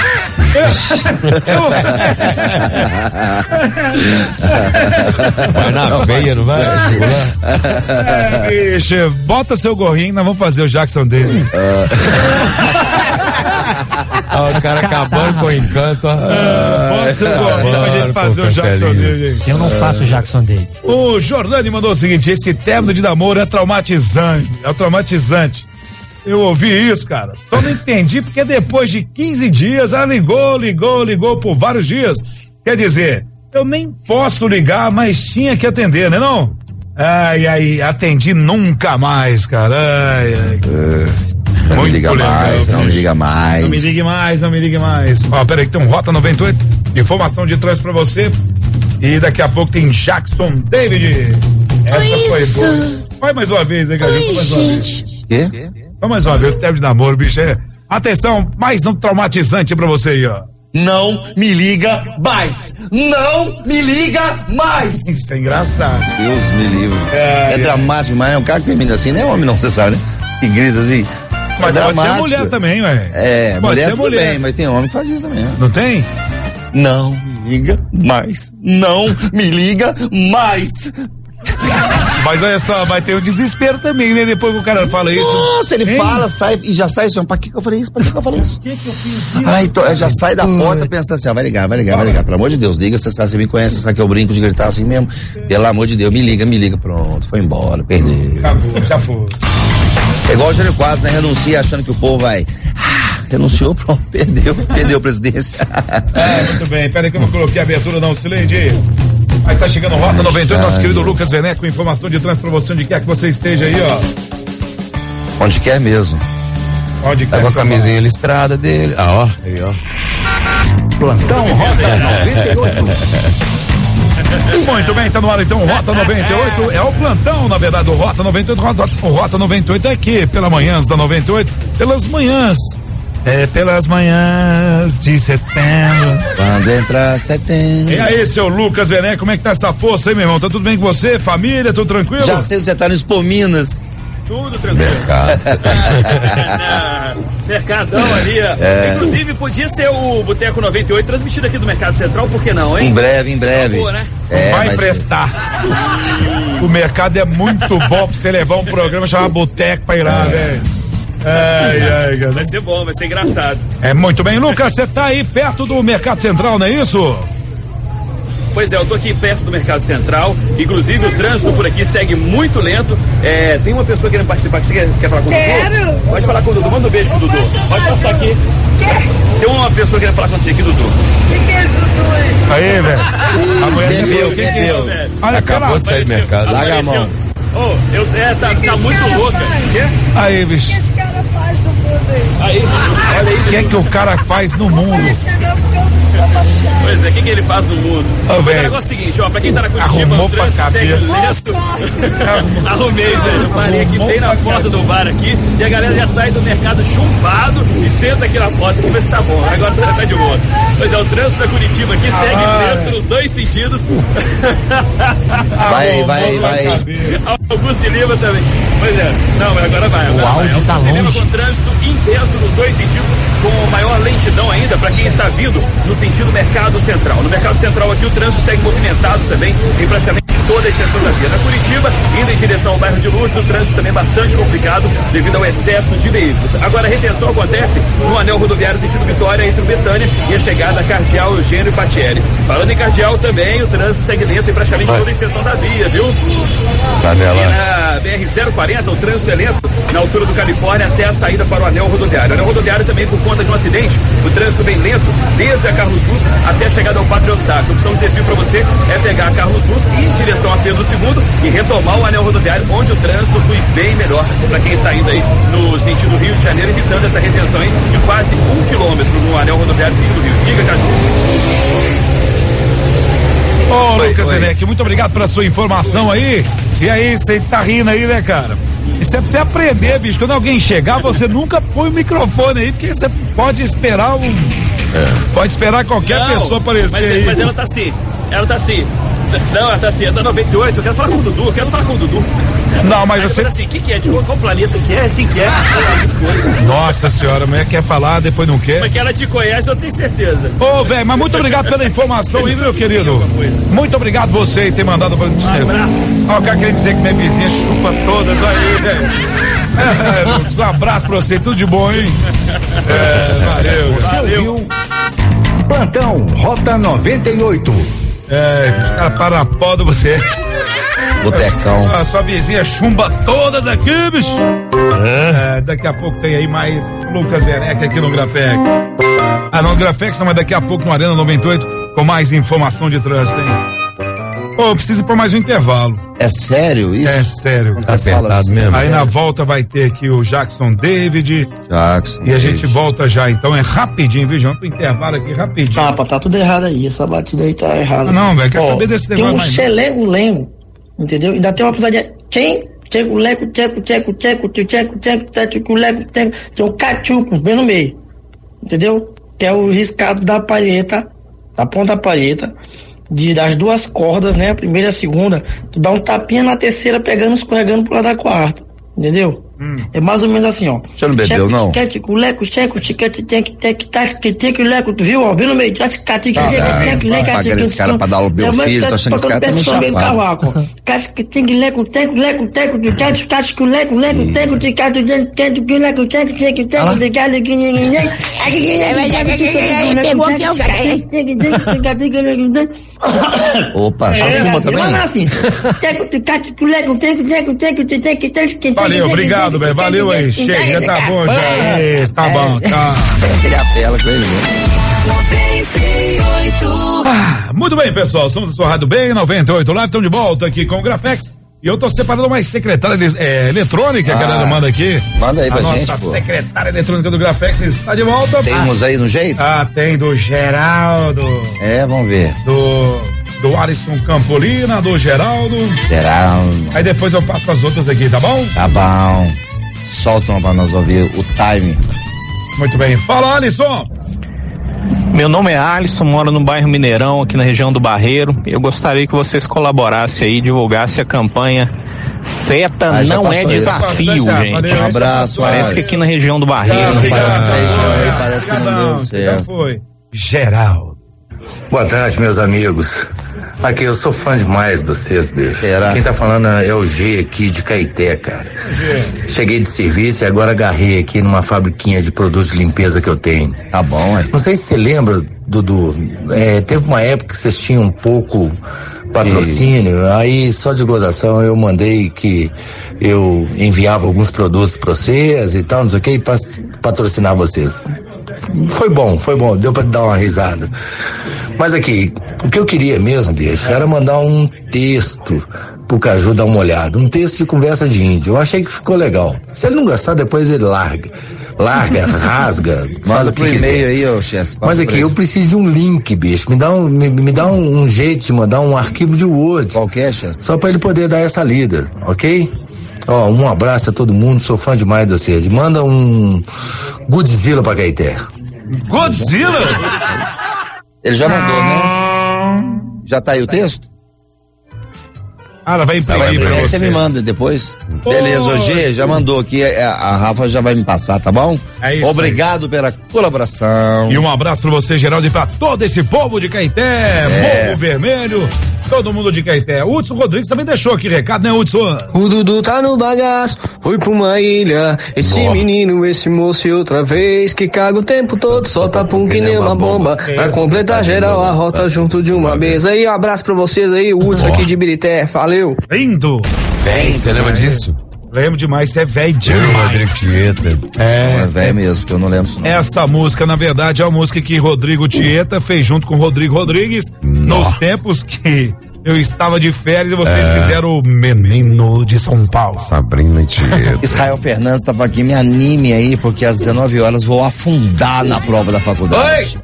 Vai na veia, não vai? Bicho, bota seu gorrinho, nós vamos fazer o Jackson dele. O cara acabando com o encanto. Bota seu gorrinho pra gente fazer o Jackson dele. Eu não faço o Jackson dele. O Jordani mandou o seguinte: esse término de namoro é traumatizante. É traumatizante. Eu ouvi isso, cara. Só não entendi porque depois de 15 dias ela ligou por vários dias. Quer dizer, eu nem posso ligar, mas tinha que atender, né não? Ai, atendi nunca mais, cara. Não me liga mais. Não me ligue mais. Ó, peraí que tem um Rota 98, informação de trânsito pra você. E daqui a pouco tem Jackson David. Essa foi boa. Vai mais uma vez, hein, Caju? Mais uma vez. Quê? Vamos mais uma vez, o tempo de namoro, bicho. Atenção, mais um traumatizante pra você aí, ó. Não me liga mais! Não me liga mais! Isso é engraçado. Deus me livre. É dramático, mas é um cara que termina assim, não é homem não, você sabe, né? Que grita assim. Mas pode ser mulher também, ué. Pode ser mulher também, mas tem homem que faz isso também. Né? Não tem? Não me liga mais! Não me liga mais! Mas olha só, vai ter o desespero também, né? Depois que o cara fala isso. Nossa, ele fala, sai e já sai assim, pra que eu falei isso? Pra que eu falei isso? Que eu fiz isso? Aí já sai da porta pensando assim, vai ligar. Pelo amor de Deus, liga, você me conhece, você sabe que eu brinco de gritar assim mesmo. Pelo amor de Deus, me liga, pronto, foi embora, perdeu. Acabou, já foi. É igual o Jânio Quadros, né? Renuncia achando que o povo vai. Renunciou, pronto, perdeu a presidência. Muito bem, peraí que eu não coloquei a abertura não, Silente. Mas tá chegando Rota 98, nosso querido Lucas Veneco, informação de trânsito pra você, onde quer que você esteja aí, ó. Onde quer mesmo. Onde quer. Tá com a camisinha listrada dele. Aí, ó. Plantão Rota 98. Muito bem, tá no ar então, Rota 98, é o plantão, na verdade, o Rota 98, o Rota 98 é aqui, pela manhãs da 98, pelas manhãs de setembro. Quando entrar setembro. E aí, seu Lucas Vené, como é que tá essa força aí, meu irmão? Tá tudo bem com você? Família, tudo tranquilo? Já sei que você tá no Expo Minas. Tudo tranquilo. Mercadão ali, ó. Inclusive, podia ser o Boteco 98 transmitido aqui do Mercado Central, por que não, hein? Em breve. Boa, né? Vai prestar. O mercado é muito bom pra você levar um programa chamado Boteco pra ir lá, velho. Vai ser bom, vai ser engraçado. É muito bem, Lucas, você tá aí perto do Mercado Central, não é isso? Pois é, eu tô aqui perto do Mercado Central, inclusive o trânsito por aqui segue muito lento. Tem uma pessoa querendo participar, você quer falar com o Dudu? Pode falar com o Dudu, manda um beijo pro Dudu. Pode passar aqui. Tem uma pessoa querendo falar com você aqui, Dudu. O que é isso, Dudu? Aí, velho. A mulher bebeu. Acabou de sair do mercado. Larga a mão. Tá muito louca. Aí, bicho. O que esse cara faz no mundo aí? Aí, olha aí. O que é que o cara faz no mundo? Pois é, o que ele faz no mundo? O negócio é o seguinte, ó, pra quem tá na Curitiba, arrumou pra cabeça. Arrumei, velho. Eu parei aqui bem na porta do bar aqui e a galera já sai do mercado chumbado e senta aqui na porta pra ver se tá bom. Agora tá de boa. Pois é, o trânsito da Curitiba aqui segue dentro nos dois sentidos. Vai. Augusto de Lima também. Pois é, não, mas agora vai. O áudio tá longe. Com trânsito intenso nos dois sentidos, com maior lentidão ainda para quem está vindo no sentido Mercado Central. No Mercado Central aqui o trânsito segue movimentado também em praticamente toda a extensão da via. Na Curitiba, indo em direção ao bairro de Lourdes, o trânsito também bastante complicado devido ao excesso de veículos. Agora a retenção acontece no anel rodoviário sentido Vitória entre Betânia e a chegada a Cardeal, Eugênio e Patieri. Falando em Cardeal também, o trânsito segue lento em praticamente toda a extensão da via, viu? Canela. E na BR-040, o trânsito é lento na altura do Califórnia até a saída para o anel rodoviário. O anel rodoviário também, por conta de um acidente, o trânsito bem lento, desde a Carlos Luz até a chegada ao Pátrio Eustáquio. A opção de desvio para você é pegar a Carlos Luz e ir em direção a Pedro II e retomar o anel rodoviário, onde o trânsito flui bem melhor para quem está indo aí no sentido Rio de Janeiro, evitando essa retenção aí de quase 1 quilômetro no anel rodoviário do Rio. Diga, Caju. Ô, Lucas Werneck, muito obrigado pela sua informação aí. E aí, você tá rindo aí, né, cara? Isso é pra você aprender, bicho. Quando alguém chegar, você nunca põe o microfone aí, porque você pode esperar pode esperar qualquer pessoa aparecer aí. Mas ela tá assim. Não, ela tá assim, é da 98, eu quero falar com o Dudu, Não, mas você... assim, o que é? De qual planeta que é? Quem que é? Nossa senhora, a mulher quer falar, depois não quer. Mas que ela te conhece, eu tenho certeza. Ô, velho, mas muito obrigado pela informação aí, meu querido. Muito obrigado você aí ter mandado pra gente. Um abraço. Ó, o cara querendo dizer que minha vizinha chupa todas aí, velho. Um abraço pra você, tudo de bom, hein? Valeu. Plantão Rota 98. Os caras param na pó de você. Botecão. A sua vizinha chumba todas aqui, bicho. Daqui a pouco tem aí mais Lucas Werneck aqui no Grafex. Não, no Grafex não, mas daqui a pouco no Arena 98 com mais informação de trânsito, hein? Pô, preciso por mais um intervalo. É sério isso? É sério. Tá apertado assim, mesmo. Aí na volta vai ter aqui o Jackson David. E a gente volta já, então é rapidinho, viu, João? Pro intervalo aqui, rapidinho. Tá tudo errado aí, essa batida aí tá errada. Não, velho, quer saber desse negócio mais? Tem um xelengo-lengo, entendeu? Ainda tem uma pisadinha. Tem um cachuco bem no meio, entendeu? Que é o riscado da palheta, da ponta da palheta. Das duas cordas, né? A primeira e a segunda, tu dá um tapinha na terceira, escorregando pro lado da quarta, entendeu? É mais ou menos assim, ó. Você não bebeu, não? Tu viu, ó, bem no meio. Aqueles caras pra dar o meu filho, tô achando que esse cara tá me chapado. Opa, só fuma também? Valeu, obrigado, velho. Valeu aí. Chega, tá bom já. Isso, tá bom, tá. Ele apela com ele, muito bem, pessoal. Somos a sua Rádio Bem 98 Live. Estamos de volta aqui com o Grafex. E eu tô separando uma secretária eletrônica que a galera manda aqui. Manda aí pra gente, nossa secretária eletrônica do Grafex está de volta. Temos aí no jeito? Tem do Geraldo. Vamos ver. Do Alisson Campolina, do Geraldo. Aí depois eu passo as outras aqui, tá bom? Tá bom. Solta uma pra nós ouvir o time. Muito bem. Fala, Alisson. Meu nome é Alisson, moro no bairro Mineirão, aqui na região do Barreiro. Eu gostaria que vocês colaborassem aí, divulgassem a campanha Seta Não É Desafio, gente. Um abraço, parece que aqui na região do Barreiro não parece que não deu certo. Já foi. Geraldo. Boa tarde, meus amigos. Aqui, eu sou fã demais de vocês, bicho. Quem tá falando é o G aqui de Caeté, cara. Cheguei de serviço e agora agarrei aqui numa fabriquinha de produtos de limpeza que eu tenho. Tá bom, Não sei se você lembra, Dudu, teve uma época que vocês tinham um pouco patrocínio, aí só de gozação eu mandei que eu enviava alguns produtos pra vocês e tal, não sei o que, pra patrocinar vocês. Foi bom, deu pra dar uma risada. Mas aqui, o que eu queria mesmo, bicho, era mandar um texto pro Caju dar uma olhada, um texto de conversa de índio. Eu achei que ficou legal. Se ele não gostar, depois ele larga, rasga, faz o que quiser. Aí, ô, Chester, mas aqui, eu preciso de um link, bicho, me dá um jeito de mandar um arquivo de Word. Qualquer, Chester? Só pra ele poder dar essa lida, ok? Ó, um abraço a todo mundo, sou fã demais de vocês. Manda um Godzilla pra Caeté. Godzilla? Ele já mandou, né? Já tá aí o texto? Ela vai imprimir pra você. Você me manda depois. Beleza, hoje já mandou aqui, a Rafa já vai me passar, tá bom? É isso. Obrigado pela colaboração. E um abraço pra você, Geraldo, e pra todo esse povo de Caeté, Morro Vermelho, todo mundo de Caeté. O Hudson Rodrigues também deixou aqui recado, né, Hudson? O Dudu tá no bagaço, foi pra uma ilha. Esse menino, esse moço e outra vez, que caga o tempo todo, solta pum que nem uma bomba. Pra completar geral a rota junto de uma mesa. E um abraço pra vocês aí, o Hudson aqui de Birité, valeu. Lindo. Bem, você lembra disso? Lembro demais, você é velho demais. Rodrigo Tieta. É velho mesmo, porque eu não lembro. Essa música, na verdade, é uma música que Rodrigo Tieta fez junto com Rodrigo Rodrigues, nos tempos que eu estava de férias e vocês fizeram o Menino de São Paulo. Sabrina Tieta. Israel Fernandes tava aqui, me anime aí, porque às 19 horas vou afundar na prova da faculdade.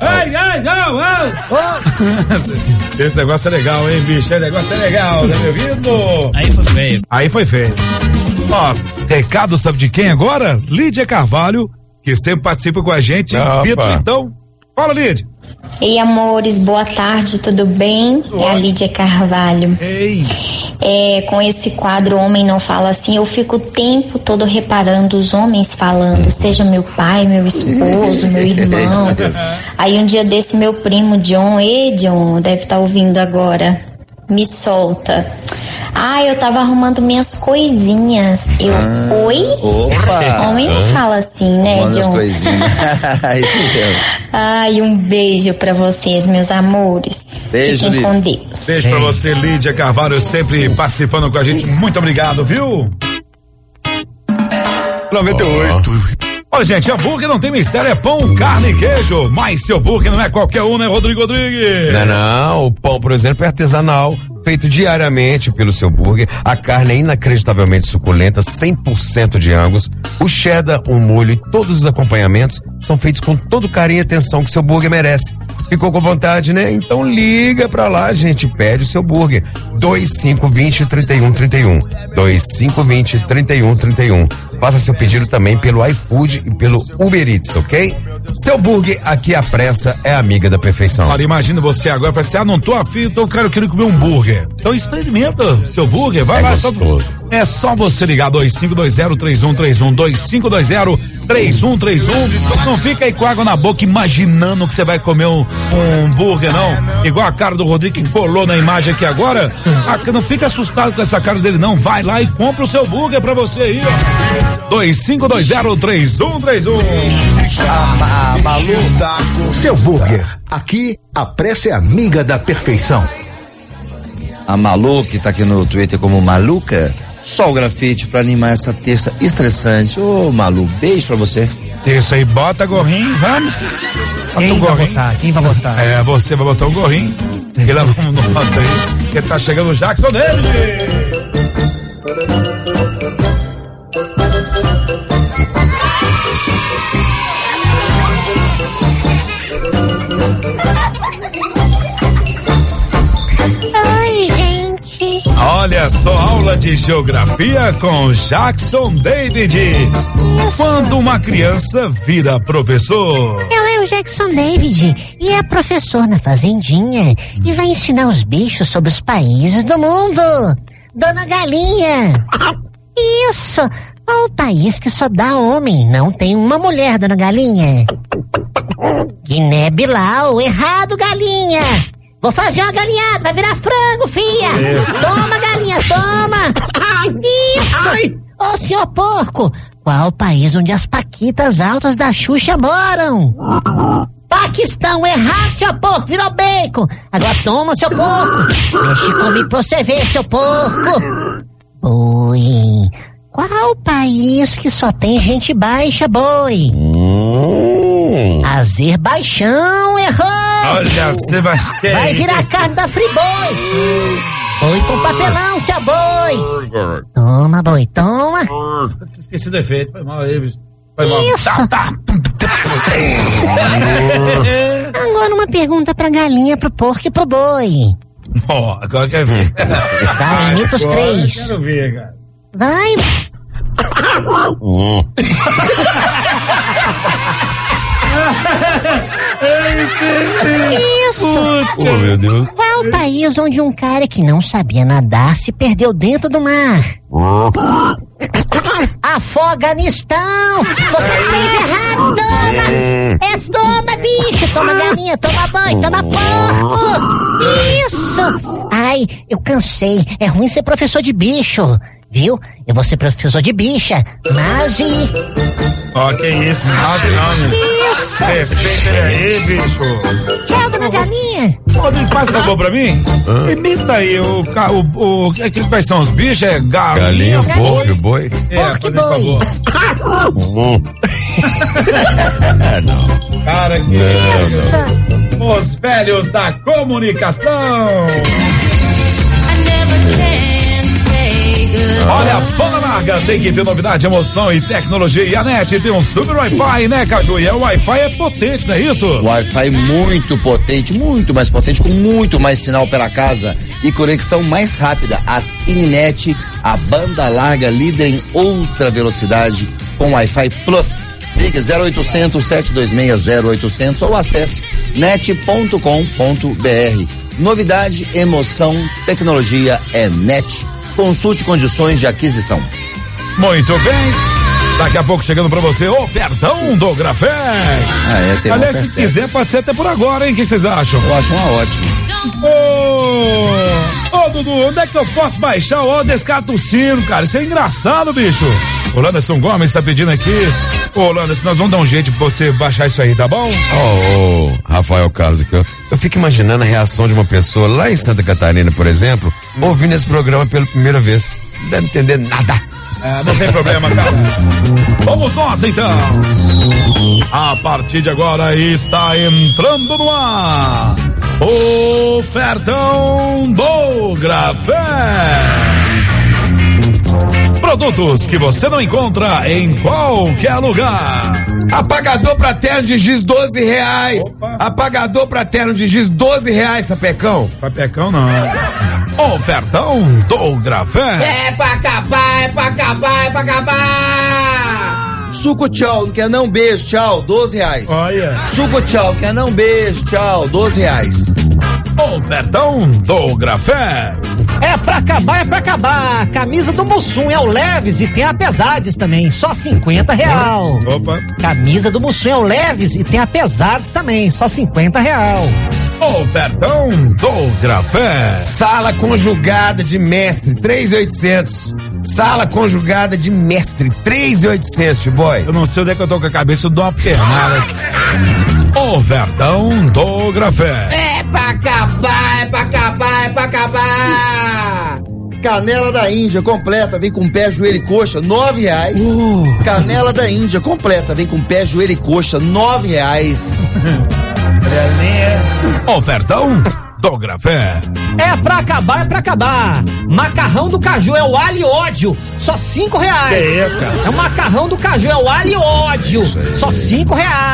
Esse negócio é legal, hein, bicho? Esse negócio é legal, tá me ouvindo? Aí foi feio. Ó, recado sabe de quem agora? Lídia Carvalho, que sempre participa com a gente. Vitor, então. Fala, Lídia. Ei, amores, boa tarde, tudo bem? É a Lídia Carvalho. Ei. Com esse quadro Homem Não Fala Assim, eu fico o tempo todo reparando os homens falando, seja meu pai, meu esposo, meu irmão. Aí um dia desse meu primo John, John, deve estar ouvindo agora, me solta. Eu tava arrumando minhas coisinhas. Oi? Opa! Homem não fala assim, né, John? Isso mesmo. Um beijo pra vocês, meus amores. Beijo, Fiquem com Deus. Beijo pra você, Lídia Carvalho, sempre participando com a gente. Muito obrigado, viu? 98. Olha, gente, hambúrguer não tem mistério, é pão, carne e queijo. Mas seu hambúrguer não é qualquer um, né, Rodrigo Rodrigues? Não, o pão, por exemplo, é artesanal, feito diariamente pelo seu burger. A carne é inacreditavelmente suculenta, 100% de Angus. O cheddar, o molho e todos os acompanhamentos são feitos com todo o carinho e atenção que seu burger merece. Ficou com vontade, né? Então liga pra lá, gente, pede o seu burger. 2520-3131. 2520-3131. Faça seu pedido também pelo iFood e pelo Uber Eats, ok? Seu burger, aqui a pressa é amiga da perfeição. Olha, imagina você agora, fala assim, não tô afim, então eu quero comer um burger. Então experimenta seu burger, vai lá. É só você ligar 2520-3131, 2520-3131. Não fica aí com água na boca imaginando que você vai comer um burger, não. Igual a cara do Rodrigo que colou na imagem aqui agora. Não fica assustado com essa cara dele, não. Vai lá e compra o seu burger pra você aí, ó. 2520-3131. Malu, seu burger. Aqui a pressa é amiga da perfeição. A Malu, que tá aqui no Twitter como Maluca, só o grafite pra animar essa terça estressante. Ô, Malu, beijo pra você. Terça aí, bota gorrinho, vamos. Quem vai botar? Quem vai botar? Você vai botar o gorrinho. E lá vamos nossa aí, que tá chegando o Jackson David. Olha só, aula de geografia com Jackson David. Quando uma criança vira professor. Eu o Jackson David e é professor na fazendinha e vai ensinar os bichos sobre os países do mundo. Dona Galinha. Isso. Qual o país que só dá homem, não tem uma mulher, Dona Galinha? Guiné-Bissau. Errado, Galinha. Vou fazer uma galinhada, vai virar frango, filha. Toma, galinha, toma. Isso. Ô, senhor porco, qual o país onde as paquitas altas da Xuxa moram? Paquistão, errado, seu porco, virou bacon. Agora toma, seu porco. Mexe comigo pra você ver, seu porco. Boi. Qual o país que só tem gente baixa, boi? Azerbaijão, errou. Olha, Sebastião. Vai virar carne da Friboi. Boi com papelão, seu boi. Toma, boi, toma. Esqueci do efeito, foi mal aí, bicho. Foi mal. Isso. Agora uma pergunta pra galinha, pro porco e pro boi. Agora quer ver. Vai, imita os três. Quero ver, cara. Vai. Isso. Oh, meu Deus. Qual o país onde um cara que não sabia nadar se perdeu dentro do mar? Afeganistão. Você fez errado, toma. Toma, bicho, toma galinha, toma boi, toma porco. Isso. Ai, eu cansei. É ruim ser professor de bicho, viu? Eu vou ser professor de bicha. Nazi. Ó, que isso, nazi não, né? Isso. Respeita ele aí, bicho. Tchau, dona galinha. Ô, faz favor pra mim. Imita aí quais são os bichos? É galinha, porco e boi. Fazer favor. Não. Cara, que isso. Os velhos da comunicação. Olha, banda larga, tem que ter novidade, emoção e tecnologia. E a NET tem um super Wi-Fi, né, Caju? E o Wi-Fi é potente, não é isso? Wi-Fi muito potente, muito mais potente, com muito mais sinal pela casa e conexão mais rápida. Assine NET, a banda larga líder em ultra velocidade com Wi-Fi Plus. Ligue 0800 726 0800 ou acesse net.com.br. Novidade, emoção, tecnologia é NET. Consulte condições de aquisição. Muito bem. Daqui a pouco chegando pra você, ofertão do Grafé. Tem aliás, se quiser, pode ser até por agora, hein? O que vocês acham? Eu acho uma ótima. Ô, Dudu, onde é que eu posso baixar o Descatucino, cara? Isso é engraçado, bicho. O Landerson Gomes tá pedindo aqui. Ô, Landerson, nós vamos dar um jeito pra você baixar isso aí, tá bom? Rafael Carlos aqui, ó. Eu fico imaginando a reação de uma pessoa lá em Santa Catarina, por exemplo, ouvindo esse programa pela primeira vez. Não deve entender nada. Não tem problema, cara. Vamos nós, então. A partir de agora está entrando no ar ofertão do Grafé. Produtos que você não encontra em qualquer lugar. Apagador pra terno de giz, R$12. Apagador pra terno de giz, R$12, Sapecão. Sapecão não. Ofertão do Grafé. É pra acabar, é pra acabar, é pra acabar. Suco tchau, não quer não, beijo, tchau, R$12. Olha. Suco tchau, quer não, beijo, tchau, R$12. Ofertão do Grafé. É pra acabar, é pra acabar. Camisa do Mussum é o Leves e tem a Pesados também, só R$50. Opa. Camisa do Mussum é o Leves e tem a Pesados também, só R$50. Ofertão do Grafé. Sala conjugada de mestre, 3.800. Sala conjugada de mestre, 3.800, boy. Eu não sei onde é que eu tô com a cabeça, eu dou uma pernada. Ofertão do Grafé. É pra acabar, é pra acabar, é pra acabar. Canela da Índia completa, vem com pé, joelho e coxa, R$9. Canela da Índia completa, vem com pé, joelho e coxa, R$9. Ofertão do Grafé. É pra acabar, é pra acabar. Macarrão do Caju é o alho e ódio, só R$5. Que é isso, cara? É o macarrão do Caju, é o alho e ódio, só R$5.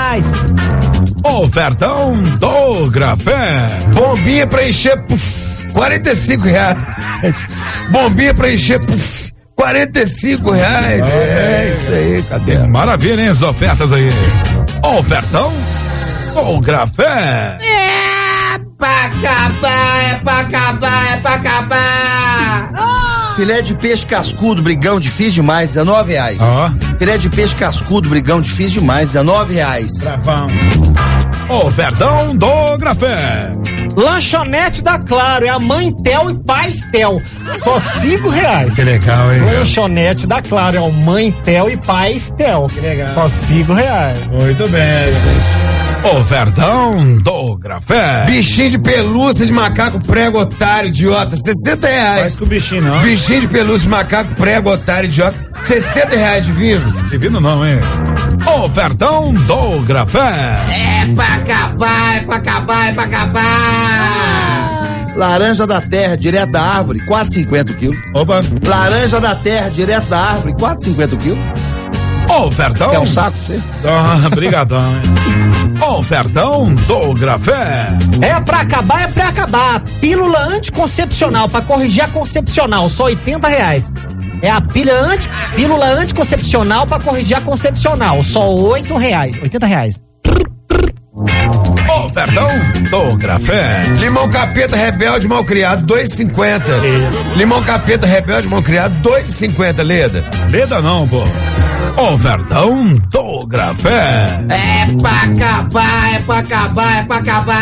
Ofertão do Grafé. Bombinha pra encher, R$45. Bombinha pra encher, R$45. É isso aí, cadê? Maravilha, hein, as ofertas aí. Ofertão do Grafé. É pra acabar, é pra acabar, é pra acabar. Filé de peixe cascudo, brigão difícil demais, R$19. Filé de peixe cascudo, brigão difícil demais, R$19. Gravão. Ofertão do Grafé. Lanchonete da Claro, é a Mãe Tel e Pai Tel, só R$5. Que legal, hein? Lanchonete da Claro, é o Mãe Tel e Pai Tel, que legal. Só R$5. Muito bem. Ofertão do Grafé. Bichinho de pelúcia de macaco prego otário idiota, R$60. Faz com o bichinho não. Bichinho de pelúcia de macaco prego otário idiota, R$60 divino. Divino não, hein? Ofertão do Grafé. É pra acabar, é pra acabar, é pra acabar. Laranja da terra, direto da árvore, R$4,50 o quilo. Opa. Laranja da terra, direto da árvore, R$4,50 o quilo. Ofertão. É um saco, você? Brigadão, hein? Ofertão do Grafé. É pra acabar, é pra acabar. Pílula anticoncepcional, pra corrigir a concepcional, só R$80. É a pílula anticoncepcional pra corrigir a concepcional, só R$80. Ofertão do Grafé. Limão capeta rebelde malcriado, 2,50. Limão capeta rebelde malcriado, 2,50, Leda. Leda não, pô. Ofertão do Grafé. É pra acabar, é pra acabar, é pra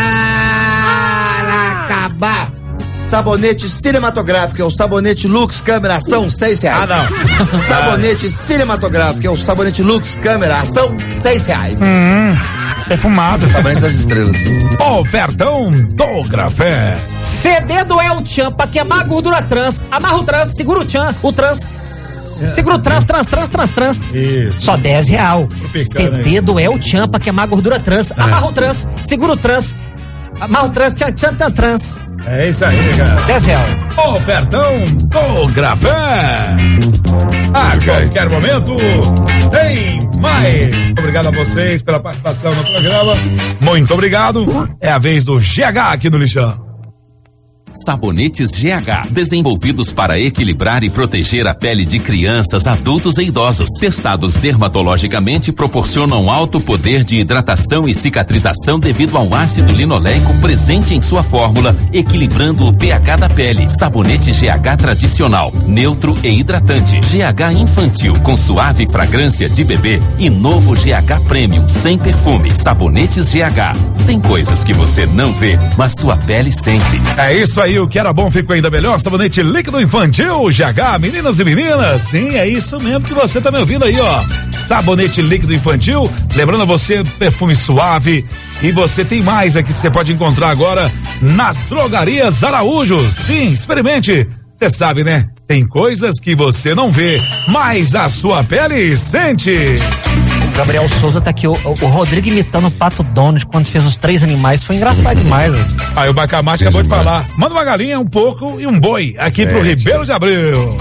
acabar. Sabonete cinematográfico, é o sabonete Lux Câmera Ação, R$6. Ah, não. Sabonete cinematográfico, é o sabonete Lux Câmera Ação, R$6. Defumado. Sabonete das estrelas. Ofertão do Grafé. CD do El Chan pra queimar a gordura trans. Amarra o trans, segura o Chan, o trans. Segura o trans. Isso. Só R$10. CD aí. do El Chan pra queimar a gordura trans. Amarra o trans, segura o trans. Amarra o trans, tchan, trans. É isso aí, cara. R$10. Ofertão do Grafé. A qualquer momento tem mais. Obrigado a vocês pela participação no programa. Muito obrigado. É a vez do GH aqui no Lixão. Sabonetes GH, desenvolvidos para equilibrar e proteger a pele de crianças, adultos e idosos. Testados dermatologicamente, proporcionam alto poder de hidratação e cicatrização devido ao ácido linoleico presente em sua fórmula, equilibrando o pH da pele. Sabonete GH tradicional, neutro e hidratante. GH infantil, com suave fragrância de bebê. E novo GH Premium, sem perfume. Sabonetes GH. Tem coisas que você não vê, mas sua pele sente. É isso aí, o que era bom ficou ainda melhor. Sabonete líquido infantil GH, meninas e meninas. Sim, é isso mesmo que você tá me ouvindo aí, ó. Sabonete líquido infantil, lembrando a você, perfume suave. E você tem mais aqui que você pode encontrar agora nas drogarias Araújo. Sim, experimente. Você sabe, né? Tem coisas que você não vê, mas a sua pele sente. O Gabriel Souza tá aqui, o Rodrigo imitando o Pato Donald quando fez os 3 animais, foi engraçado demais. Aí o Bacamarte acabou de falar, manda uma galinha, um porco e um boi aqui pro Ribeiro de Abreu.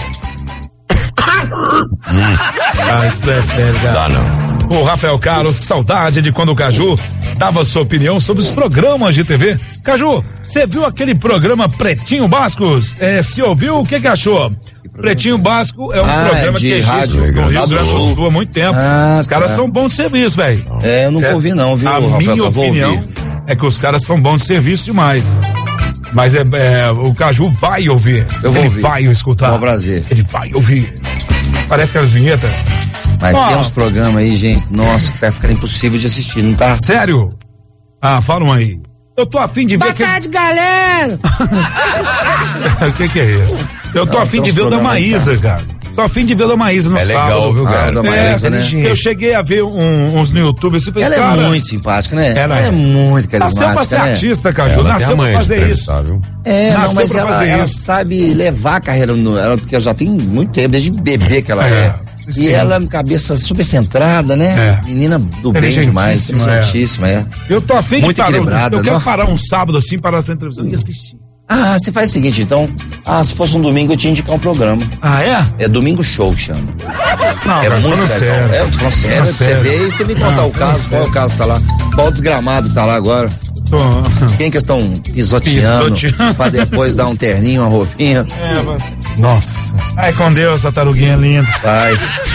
Isso não é sério, cara. O Rafael Carlos, saudade de quando o Caju dava sua opinião sobre os programas de TV. Caju, você viu aquele programa Pretinho Bascos? Se ouviu, o que achou? Pretinho Básico é um programa que existe no Rio Grande do Sul há muito tempo. Os caras são bons de serviço, velho. Eu nunca ouvi não, viu? A minha opinião é que os caras são bons de serviço demais. Mas o Caju vai ouvir. Ele vai escutar. Com prazer. Ele vai ouvir. Parece aquelas vinhetas. Mas tem uns programas aí, gente, nossa, que tá ficando impossível de assistir, não tá? Sério? Falam aí. Eu tô afim de ver. Boa tarde, galera! O que é isso? Eu tô afim de ver o da Maísa, cara. Tô afim de ver o da Maísa no sábado. É legal, viu, cara? Da Maísa, né? Eu cheguei a ver uns no YouTube. Ela é muito simpática, né? Ela é muito carismática. Nasceu pra ser artista, Caju. Nasceu pra fazer isso. Mas ela sabe levar a carreira, porque ela já tem muito tempo, desde bebê que ela é. Sim. E ela, cabeça super centrada, né? Menina do bem demais, inteligentíssima, Eu tô afim muito de parar. equilibrada. Eu quero parar um sábado assim, parar na televisão e assistir. Você faz o seguinte, então, se fosse um domingo eu te indicar um programa. É? É Domingo Show que chama. Não, é muito sério. Eu tô falando sério, você vê e você me contar o caso, qual é o caso que tá lá, qual o desgramado que tá lá agora. Quem que estão pisoteando pra depois dar um terninho, uma roupinha. Nossa. Ai, com Deus, essa taruguinha linda. Vai.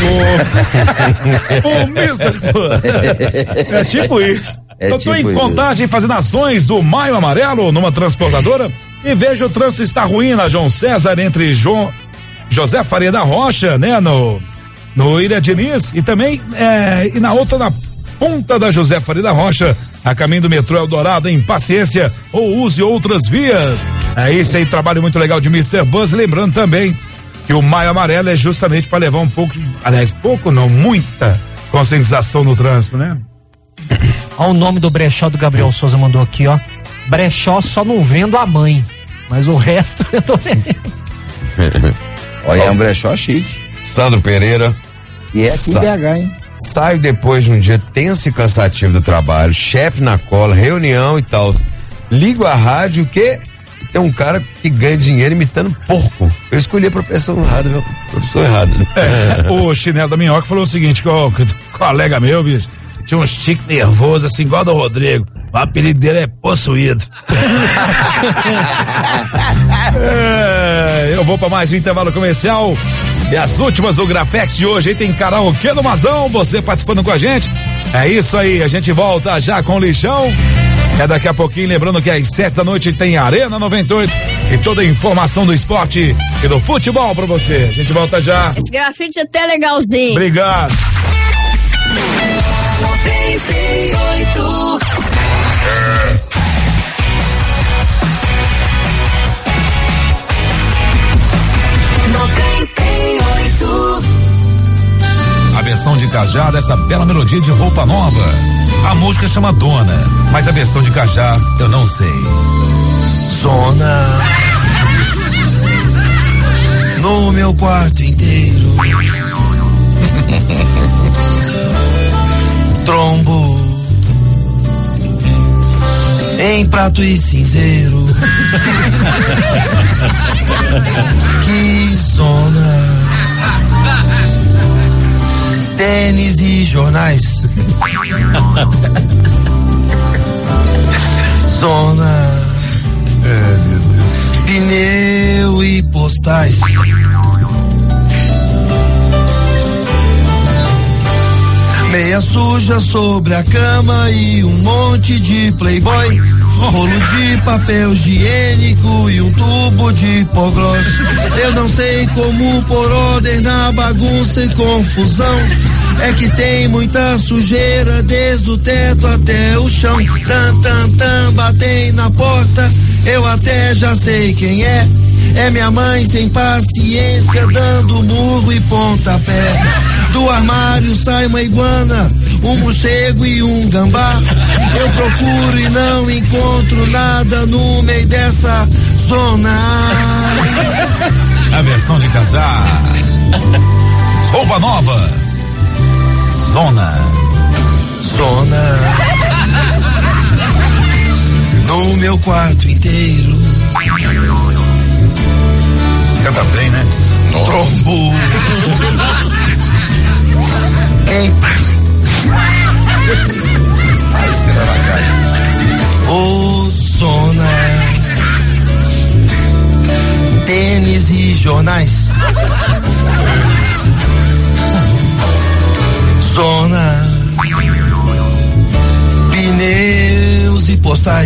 É tipo isso. Eu tô em Contagem fazendo ações do Maio Amarelo numa transportadora e vejo o trânsito está ruim na João César entre José Faria da Rocha, né? No Ilha Diniz e também e na outra na ponta da José Faria da Rocha, a caminho do metrô Eldorado, em Paciência ou use outras vias. Esse aí, trabalho muito legal de Mr. Buzz, lembrando também que o Maio Amarelo é justamente para levar um pouco, muita conscientização no trânsito, né? Olha o nome do brechó do Gabriel Souza mandou aqui, ó. Brechó só não vendo a mãe, mas o resto eu tô vendendo. Olha, é um brechó chique. Sandro Pereira. E é aqui em BH, hein? Saio depois de um dia tenso e cansativo do trabalho, chefe na cola, reunião e tal. Ligo a rádio que tem um cara que ganha dinheiro imitando porco. Eu escolhi a profissão errada, meu. Professor errado. O Chinelo da Minhoca falou o seguinte, que o colega meu, bicho, tinha um tique nervoso, assim, igual do Rodrigo. O apelido dele é Possuído. Eu vou para mais um intervalo comercial. E as últimas do Grafex de hoje, aí tem karaokê do Mazão, você participando com a gente. É isso aí, a gente volta já com o Lixão. É daqui a pouquinho, lembrando que às 7 da noite tem Arena 98 e toda a informação do esporte e do futebol pra você. A gente volta já. Esse grafite é até legalzinho. Obrigado. 98. A versão de Cajá dessa bela melodia de Roupa Nova. A música chama Dona, mas a versão de Cajá eu não sei. Zona no meu quarto inteiro. Trombo em prato e cinzeiro. Que zona. Tênis e jornais. Zona. Pneu e postais. Meia suja sobre a cama e um monte de Playboy. Rolo de papel higiênico e um tubo de pó grosso. Eu não sei como pôr ordem na bagunça e confusão. É que tem muita sujeira desde o teto até o chão. Tan, tan, tan, batem na porta, eu até já sei quem é. É minha mãe sem paciência, dando murro e pontapé. Do armário sai uma iguana, um morcego e um gambá. Eu procuro e não encontro nada no meio dessa zona. A versão de Cajá. Roupa Nova. Zona. Zona no meu quarto inteiro. Canta bem, né? Trombo em ô zona. Tênis e jornais. Zona. Pneus e postais.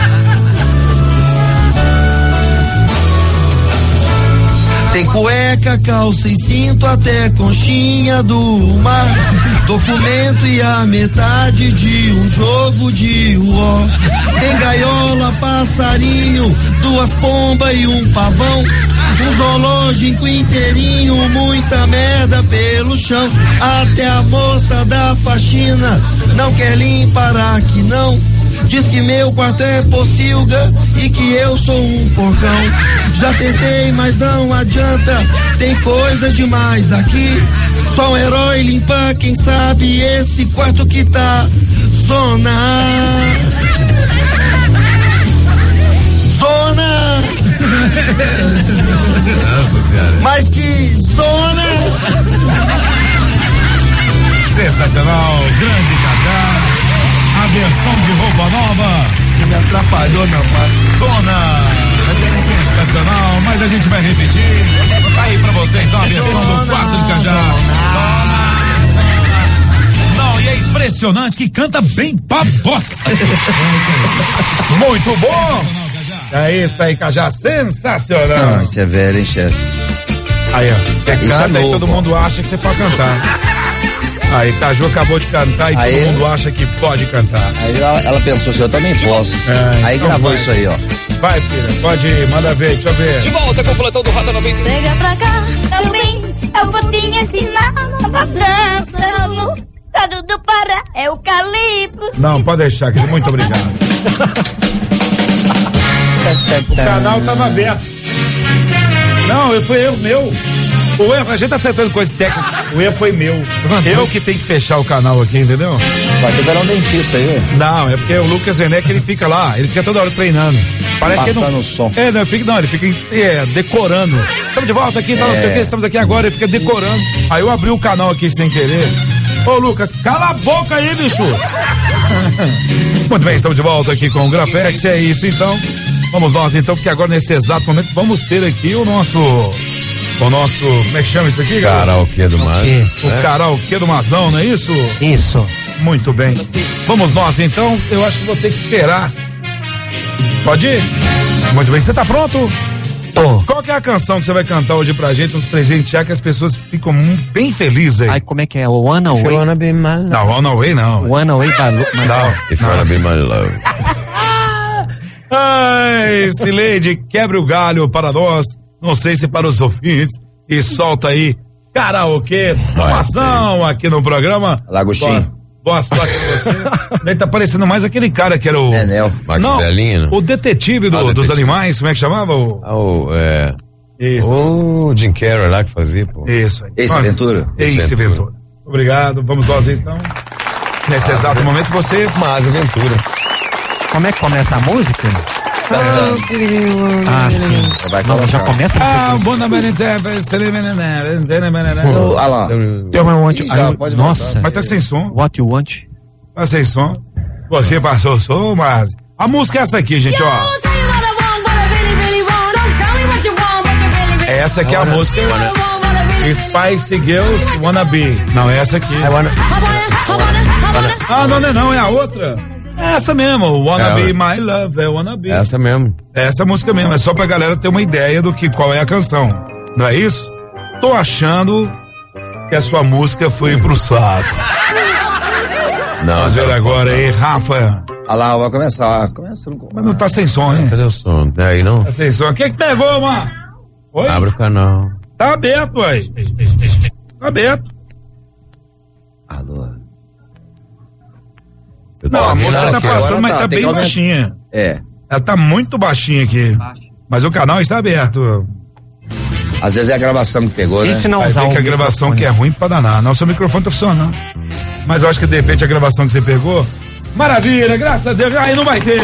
Tem cueca, calça e cinto, até conchinha do mar. Documento e a metade de um jogo de uó. Tem gaiola, passarinho, duas pombas e um pavão. Um zoológico inteirinho, muita merda pelo chão. Até a moça da faxina não quer limpar aqui não. Diz que meu quarto é pocilga e que eu sou um porcão. Já tentei, mas não adianta, tem coisa demais aqui. Só um herói limpa, quem sabe, esse quarto que tá zona. Zona. Nossa senhora. Mas que zona. Sensacional, grande Cajá. A versão de Roupa Nova. Você me atrapalhou na face. Zona. Sensacional, mas a gente vai repetir. Aí pra você então a versão do quarto de Cajá. Não, e é impressionante que canta bem pra bossa. Muito bom. É isso aí, Cajá, sensacional. Não, isso é velho, hein, chefe? Aí, ó, você canta e todo mundo acha que você pode cantar. Aí, Caju acabou de cantar e todo mundo acha que pode cantar. Aí ela pensou assim, eu também posso. Aí então gravou isso aí, ó. Vai, filha, pode ir, manda ver, deixa eu ver. De volta com o plantão do Rota 90. Chega pra cá também, eu vou te ensinar nossa dança. No estado do Pará é o Calypso. Não, pode deixar, querido, muito obrigado. O canal tava aberto. Não, foi erro meu. O erro, a gente tá acertando coisa técnica. O erro foi meu. Eu que tenho que fechar o canal aqui, entendeu? Vai ter que dar um dentista aí. Não, é porque o Lucas Werneck, ele fica lá, ele fica toda hora treinando. Parece que ele não. Som. É, não, ele fica decorando. Estamos de volta aqui, tá, não sei o que, estamos aqui agora, ele fica decorando. Aí eu abri o canal aqui sem querer. Ô Lucas, cala a boca aí, bicho! Muito bem, estamos de volta aqui com o Grafex, é isso então. Vamos nós então, porque agora nesse exato momento vamos ter aqui o nosso, como é que chama isso aqui, galera? Karaokê do Mas. O karaokê do Mazão, não é isso? Isso. Muito bem. Vamos nós então, eu acho que vou ter que esperar. Pode ir? Muito bem, você tá pronto? Tô. Qual que é a canção que você vai cantar hoje pra gente, uns presentear que as pessoas ficam bem felizes aí? Ai, como é que é? O One Away? Não, One Away não. One Away não. If you wanna be my love. Ai, Cileide, quebre o galho para nós, não sei se para os ouvintes, e solta aí karaokê, formação aqui no programa. Lagostinho. Boa sorte pra você. Ele tá parecendo mais aquele cara que era o... Max Bellino. O detetive dos animais, como é que chamava? Isso. O Jim Carrey lá que fazia, pô. Isso aí. Ace Ventura. Ace Ventura. Obrigado, vamos nós então. Nesse exato momento você... Mas Ventura. Como é que começa a música? Sim. Não, já começa a Nossa. Mas tá sem som. What you want? Tá sem som. Você passou o som, mas... A música é essa aqui, gente, ó. Essa aqui é a música. Spice Girls Wanna Be. Não, é essa aqui. Não, é a outra. É essa mesmo, Wanna Be My Love, Wanna Be. Essa mesmo. Essa música mesmo, é só pra galera ter uma ideia do que qual é a canção. Não é isso? Tô achando que a sua música foi pro saco. Não, vamos ver agora aí, Rafa. Olha lá, vai começar. Mas não tá sem som, hein? Cadê o som? Aí não? Tá sem som. Quem que pegou, mano? Oi? Abre o canal. Tá aberto, aí. Tá aberto. Alô. Não, a música tá passando, mas tá bem baixinha. É. Ela tá muito baixinha aqui. Mas o canal está aberto. Às vezes é a gravação que pegou, né? E se não usar que a gravação que é ruim pra danar. Não, seu microfone tá funcionando. Mas eu acho que de repente a gravação que você pegou. Maravilha, graças a Deus. Aí não vai ter.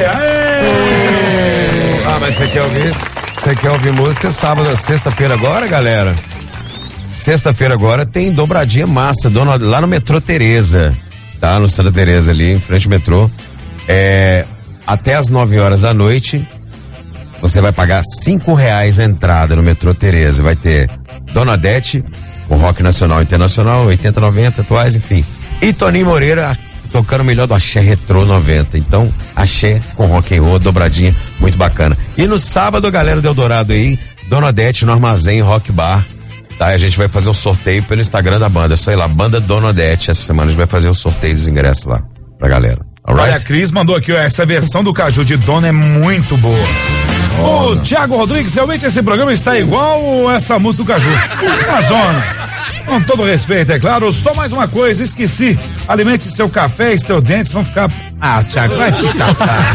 Mas você quer ouvir? Você quer ouvir música sexta-feira agora, galera? Sexta-feira agora tem dobradinha massa, lá no metrô Tereza. Tá? No Santa Tereza ali, em frente ao metrô. Até às 9 horas da noite, você vai pagar R$5 a entrada no metrô Tereza. Vai ter Dona Odete, o rock nacional e internacional, 80, 90, atuais, enfim. E Toninho Moreira tocando o melhor do axé retrô 90. Então, axé com rock and roll, dobradinha, muito bacana. E no sábado, galera do Eldorado aí, Dona Odete no Armazém Rock Bar. Tá, a gente vai fazer um sorteio pelo Instagram da banda. É só ir lá, Banda Dona Odete. Essa semana a gente vai fazer o sorteio dos ingressos lá pra galera. Alright? Olha, a Cris mandou aqui, ó, essa versão do Caju de Dona é muito boa. Ô, Thiago Rodrigues, realmente esse programa está igual essa música do Caju. Mas, Dona, com todo respeito, é claro, só mais uma coisa, esqueci. Alimente seu café e seus dentes vão ficar... Thiago, vai te catar.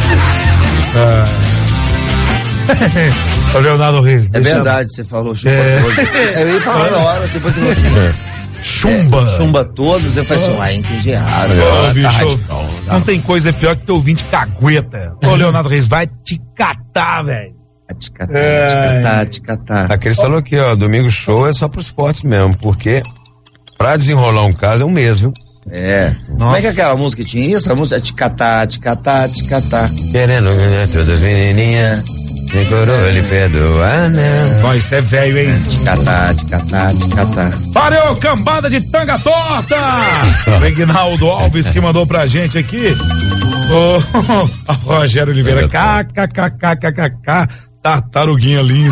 O Leonardo Reis. É verdade, você falou chumba todos. Eu ia falar na hora, depois você chumba. Chumba todos, eu falei assim, entendi errado. Bicho, não tem coisa pior que ter ouvinte cagueta. Ô, Leonardo Reis, vai te catar, velho. Te catar. A Cris falou aqui, ó, domingo show é só pros fortes mesmo, porque pra desenrolar um caso é um mês, viu? Como é que aquela música tinha isso? A música é te catar. Querendo ganhar todas as menininhas. Tem coroa, ele perdoa, não. Bom, isso é velho, hein? Te catar. Valeu, cambada de tanga torta! O Reginaldo Alves que mandou pra gente aqui. O Rogério Oliveira, kkkkkk, tartaruguinha linda.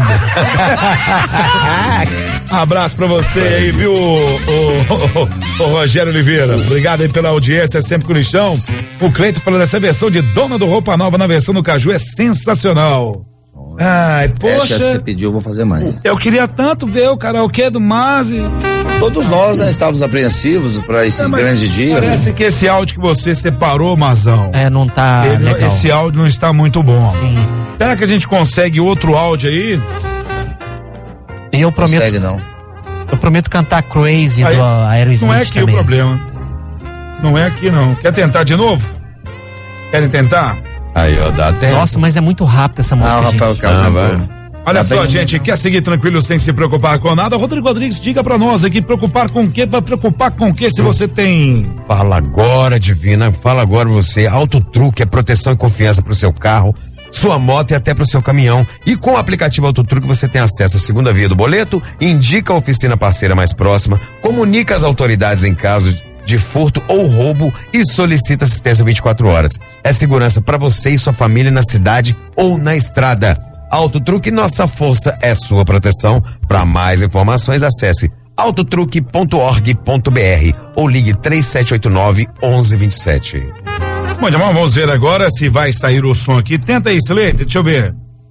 Abraço pra você aí, viu, o Rogério Oliveira. Obrigado aí pela audiência, sempre com o lixão. O Cleito falando essa versão de Dona do Roupa Nova na versão do Caju é sensacional. Ai, poxa. Você pediu, eu vou fazer mais. Eu queria tanto ver o karaokê do Mazi. Todos nós, né, estávamos apreensivos para esse grande dia. Parece que esse áudio que você separou, Mazão. Não tá legal. Esse áudio não está muito bom. Sim. Será que a gente consegue outro áudio aí? Eu prometo. Consegue, não. Eu prometo cantar Crazy aí, do Aerosmith. Não é aqui também. O problema. Não é aqui, não. Quer tentar de novo? Querem tentar? Aí, ó, dá até. Nossa, mas é muito rápido essa música, Rafael, Olha só, gente, quer seguir tranquilo sem se preocupar com nada? Rodrigo Rodrigues, diga pra nós aqui, preocupar com o quê? Pra preocupar com o quê se você tem... Fala agora, Divina, fala agora você. Auto Truque é proteção e confiança pro seu carro, sua moto e até pro seu caminhão. E com o aplicativo Auto Truque você tem acesso à segunda via do boleto, indica a oficina parceira mais próxima, comunica as autoridades em caso de furto ou roubo e solicita assistência 24 horas. É segurança para você e sua família na cidade ou na estrada. Autotruque, nossa força é sua proteção. Para mais informações, acesse autotruque.org.br ou ligue 3789-1127. Bom, vamos ver agora se vai sair o som aqui. Tenta aí, Silete, deixa eu ver.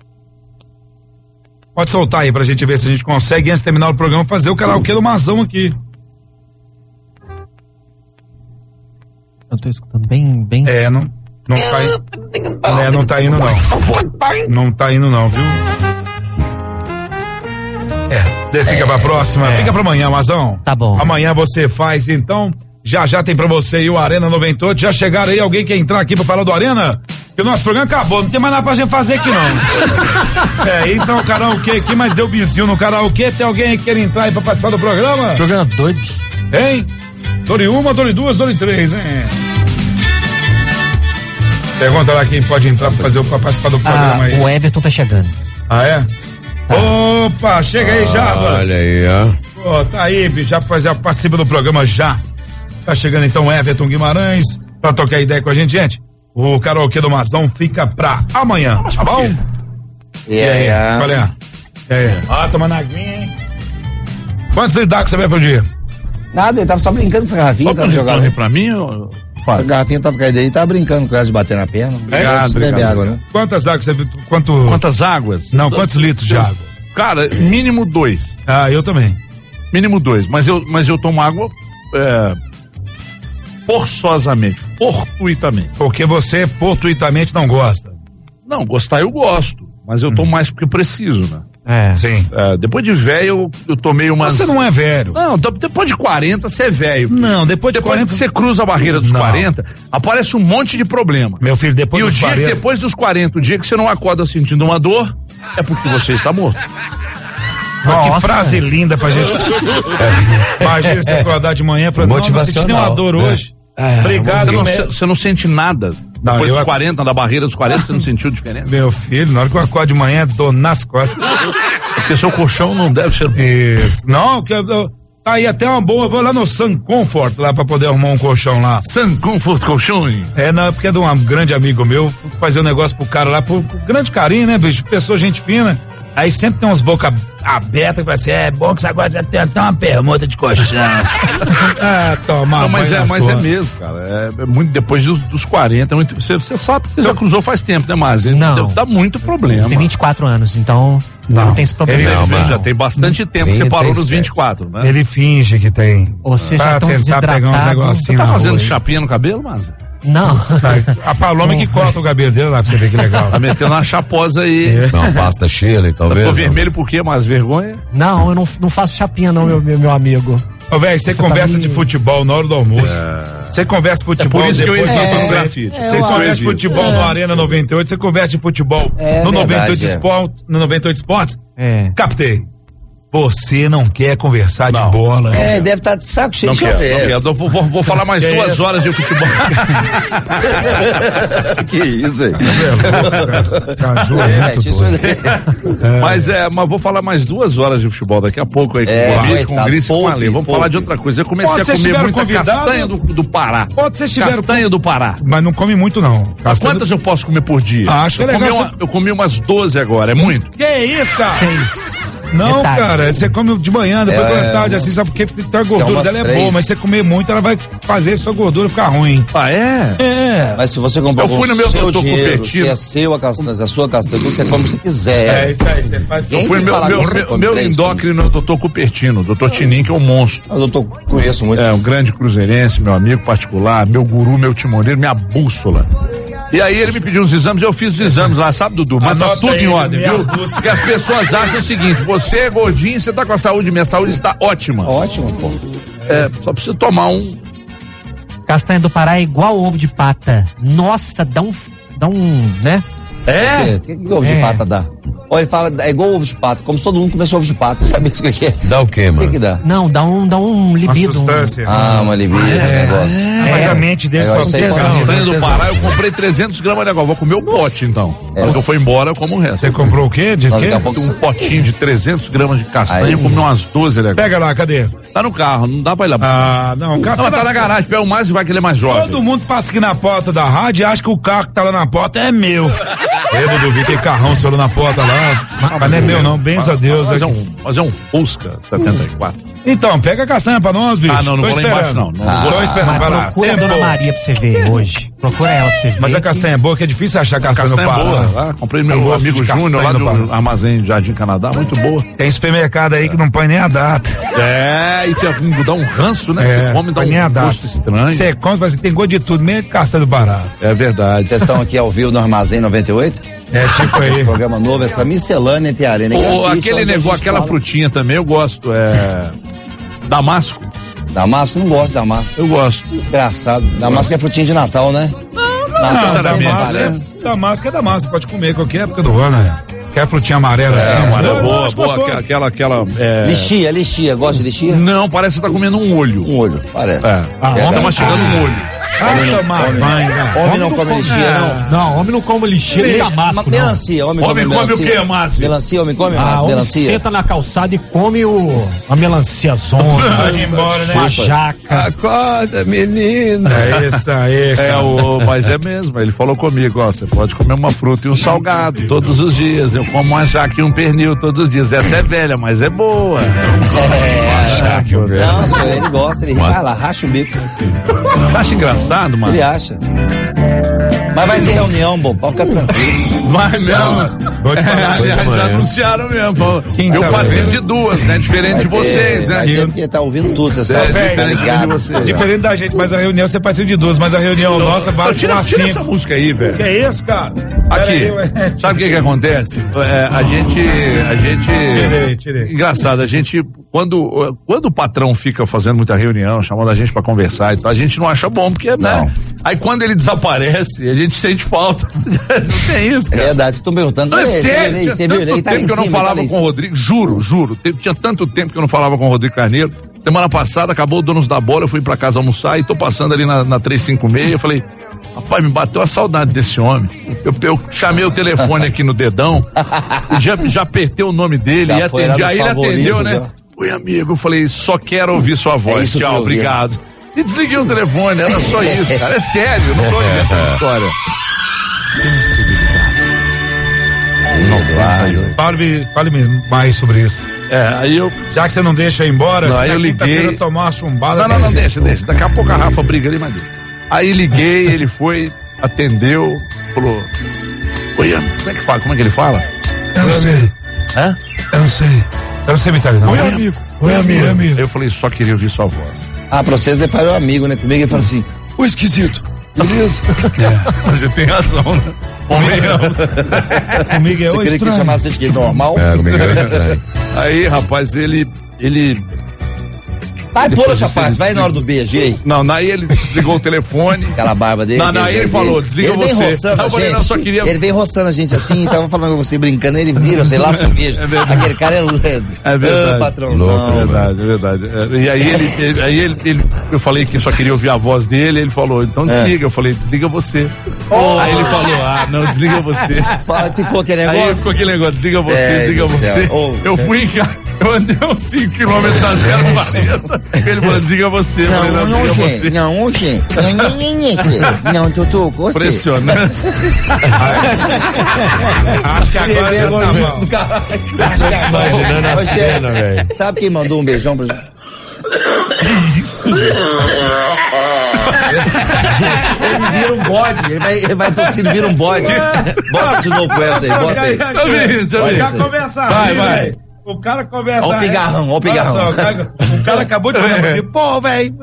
Pode soltar aí pra gente ver se a gente consegue, antes de terminar o programa, fazer o karaokê do Mazão aqui. Eu tô escutando bem. Não tá indo não. Não tá indo não, viu? Fica pra próxima, fica pra amanhã, Mazão. Tá bom. Amanhã você faz, então, já tem pra você aí o Arena 98. Já chegaram aí, alguém quer entrar aqui pra falar do Arena? Que o nosso programa acabou, não tem mais nada pra gente fazer aqui não. Então o karaokê aqui, mas deu bizinho no karaokê. Tem alguém aí que quer entrar aí pra participar do programa? Programa doido. Hein? Dore uma, dore duas, dore três, hein? Pergunta lá quem pode entrar pra participar do programa aí. O Everton tá chegando. Ah, é? Opa, chega aí já, olha aí, ó. Pô, tá aí, já participa do programa já. Tá chegando então o Everton Guimarães pra trocar ideia com a gente. Gente, o karaokê do Mazão fica pra amanhã, tá bom? E aí, qual é? Tomando aguinha, hein? Quantos litros d'água você bebe por dia? Nada, ele tava só brincando com essa garrafinha. Tava jogando pra mim? A garrafinha tava caída aí, tava brincando com ela de bater na perna. Bebe água, né? Quantas águas você... Quantas águas? Não, quantos litros de água? Cara, mínimo 2. Eu também. Mínimo 2, mas eu tomo água forçosamente, fortuitamente. Porque você fortuitamente não gosta? Não, gostar eu gosto, mas eu tomo mais porque eu preciso, né? Sim. Depois de velho, eu tomei umas... Você não é velho. Não, depois de 40 você é velho. Não, depois de 40... que você cruza a barreira dos 40, aparece um monte de problema. Meu filho, depois dos 40... E o dia depois dos 40, o dia que você não acorda sentindo uma dor, é porque você está morto. Que frase linda pra gente. Imagina você acordar de manhã pra não sentir nenhuma dor hoje. Obrigado, você não sente nada. Depois dos 40, da barreira dos 40, você não sentiu diferença? Meu filho, na hora que eu acordo de manhã, dor nas costas. Porque seu colchão não deve ser... Isso. Não, tá aí até uma boa, vou lá no Sun Comfort, lá pra poder arrumar um colchão lá. Sun Comfort Colchão? Porque é de um grande amigo meu, fazer um negócio pro cara lá, por grande carinho, né, bicho? Pessoa, gente fina. Aí sempre tem umas bocas abertas que vai assim, é bom que você agora já tem até uma permuta de colchão. Mas é mesmo, cara. É muito depois dos 40. Você sabe que você já cruzou faz tempo, né, Márcio? Não. Dá muito problema. Tem 24 anos, então não tem esse problema. Já tem bastante tempo que você parou nos 24, né? Ele finge que tem. Você já tá tentar pegar uns negocinhos. Você tá fazendo chapinha no cabelo, Márcio? Não. A Paloma que corta o cabelo dele lá pra você ver que legal. Tá metendo uma chaposa aí. Uma pasta Shirley, talvez. Tô vermelho por quê? Mais vergonha? Não, eu não faço chapinha não, meu amigo. Ô, velho, você conversa de futebol na hora do almoço. Você conversa futebol. É por isso que eu tô no grafite. Você conversa de futebol no Arena 98, você conversa de futebol no 98 Esportes. No 98 Esportes? Captei. Você não quer conversar de bola. Deve estar de saco cheio de chover. Vou falar mais 2 horas de futebol. Que isso aí? Mas vou falar mais 2 horas de futebol daqui a pouco aí, com o Gris e com a Lê. Vamos falar de outra coisa. Eu comecei a comer muita castanha do Pará. Pode ser castanha do Pará. Mas não come muito, não. Quantas eu posso comer por dia? Acho que é legal. Eu comi umas 12 agora, é muito? Que isso, cara? 6. Não, cara, você come de manhã, depois da tarde, assim, sabe porque a gordura dela é boa, mas você comer muito, ela vai fazer sua gordura ficar ruim. Ah, é? É. Mas se você comprar com o seu dinheiro, se é seu a castanha, se é sua castanha, você come o que você quiser. Isso aí, você faz. Eu fui meu endócrino, o doutor Cupertino, o doutor Tinim, que é um monstro. Eu doutor conheço muito. É, um grande cruzeirense, meu amigo particular, meu guru, meu timoneiro, minha bússola. E aí ele me pediu uns exames, eu fiz os exames lá, sabe, Dudu? Mas tá tudo em ordem, viu? Porque as pessoas acham o seguinte, você é gordinho, você tá com a saúde, minha saúde está ótima. Ótimo, pô. Só precisa tomar um... Castanha do Pará é igual ovo de pata. Nossa, dá um, né? O que ovo de pata dá? Ou ele fala, é igual ovo de pato, como se todo mundo comesse ovo de pato, sabe isso que é? Dá o quê, mano? O que dá? Não, dá um libido. Uma substância. Uma libido, negócio. Mas a mente dele só tem castanha do Pará, eu comprei 300 gramas de negócio. Vou comer o pote, então. Quando eu for embora, eu como o resto. Você comprou o quê? De quê? Um potinho de 300 gramas de castanha, eu comi umas 12 negócios. Pega lá, cadê? Tá no carro, não dá pra ir lá. Não, o carro não, tá na garagem, pega o mais e vai que ele é mais jovem. Todo mundo passa aqui na porta da rádio e acha que o carro que tá lá na porta é meu. Eu duvido que carrão saiu na porta lá. Mas não é meu não, benção a Deus. Mas é um Fusca 74. Então, pega a castanha pra nós, bicho. Não vou lá embaixo não. Tô esperando, vai lá. Procura a Dona Maria pra você ver hoje. Procura ela pra você ver. Mas a castanha é boa, que é difícil achar castanha no Pará. Boa. Comprei meu amigo Júnior lá do Armazém de Jardim Canadá, muito boa. Tem supermercado aí que não põe nem a data. E dá um ranço, né? Você come, dá um gosto estranho. Você come, mas tem gosto de tudo, meio de castanha do Pará. É verdade. Vocês estão aqui ao vivo no Armazém 98? É, tipo aí. Esse programa novo, essa miscelânea entre a arena e aquele negócio, aquela frutinha também, eu gosto. Damasco. Damasco? Não gosto de Damasco. Eu gosto. Engraçado. Damasco é frutinha de Natal, né? Não, Damasco é Damasco, pode comer qualquer época do ano, né? Quer frutinha amarela assim? Amarela boa, aquela. Lixia, gosta de lixia? Não, parece que você tá comendo um olho. Um olho, parece. Tá mastigando um olho. Homem não come lixia, não. Não, homem não come lixia nem Damasco, não. Melancia, homem come o quê, Márcio? Melancia, homem come melancia? Homem senta na calçada e come a melancia zona. Vai embora, né? A jaca. Acorda, menina. É isso aí. Mas é mesmo, ele falou comigo, você pode comer uma fruta e um salgado todos os dias. Eu como uma jaca e um pernil todos os dias. Essa é velha, mas é boa. Não, ele gosta, ele vai lá, racha o bico. Acha engraçado, mano? Ele acha. Mas vai ter reunião, bom, pode ficar tranquilo. Vai mesmo. Já anunciaram mesmo. Eu participo de duas, né? Diferente de vocês, né? Porque tá ouvindo tudo, você sabe. Diferente da gente, mas a reunião você participa de duas, mas a reunião nossa vale tira essa música aí, velho. Que é isso, cara? Aqui, sabe o que acontece? A gente... Tirei. Engraçado, a gente, quando o patrão fica fazendo muita reunião, chamando a gente pra conversar e tal, a gente não acha bom, porque, né? Aí quando ele desaparece, a gente sente falta. Não tem isso, cara. É verdade, tô perguntando. Não, é sério, tinha tanto tempo que eu não falava com o Rodrigo, juro. Tinha tanto tempo que eu não falava com o Rodrigo Carneiro. Semana passada, acabou o Donos da Bola, eu fui pra casa almoçar e tô passando ali na 356, eu falei, rapaz, me bateu a saudade desse homem. Eu chamei o telefone aqui no dedão, já apertei o nome dele e atendi. Aí ele atendeu, né? Oi, amigo, eu falei, só quero ouvir sua voz, tchau, obrigado. E desliguei o telefone, era só isso, cara, é sério, eu não tô inventando história. Sensibilidade. Fale mais sobre isso. Aí eu. Já que você não deixa ir embora, aí eu liguei. Tomar uma chumbada. Não, deixa. Daqui a pouco a Rafa briga ali, mas deixa. Aí liguei, ele foi, atendeu, falou: oi, como é que ele fala? Eu não sei. Hã? Eu não sei. Eu não sei me não. Oi, amigo. Oi, amigo. Eu falei, só queria ouvir sua voz. Pra vocês ele falou amigo, né? Comigo ele falou assim: ô esquisito. Beleza? Você tem razão, né? Comigo é você queria que chamasse de normal? Comigo é estranho. Aí, rapaz, ele vai, pula essa parte, vai na hora do beijo aí. Não, daí ele desligou o telefone. Aquela barba dele. Daí ele falou, desliga ele você. Vem roçando a gente, não, só queria... Ele vem roçando a gente assim, tava falando com você brincando, ele vira, sei lá, se beijo. É verdade. Aquele cara é verdade. Patrãozão. Louco, é verdade. E aí ele, eu falei que só queria ouvir a voz dele, ele falou, então desliga. Eu falei, desliga você. Aí ele falou, não, desliga você. Ficou aquele negócio? Aí ficou aquele negócio, desliga você. Eu fui em casa, eu andei uns 5 km da 040. Ele falou, desliga você. Não, Tutu, gostei. Impressionante. Acho que agora já tá bom. Imaginando a cena, velho. Sabe quem mandou um beijão pra gente? Ele vira um bode, ele vai tossindo, vira um bode. Bota de novo essa aí, bota aí. Já começa. Vai. O cara começa. Ó o pigarrão, ó o pigarrão. O cara acabou de falar, pô, velho.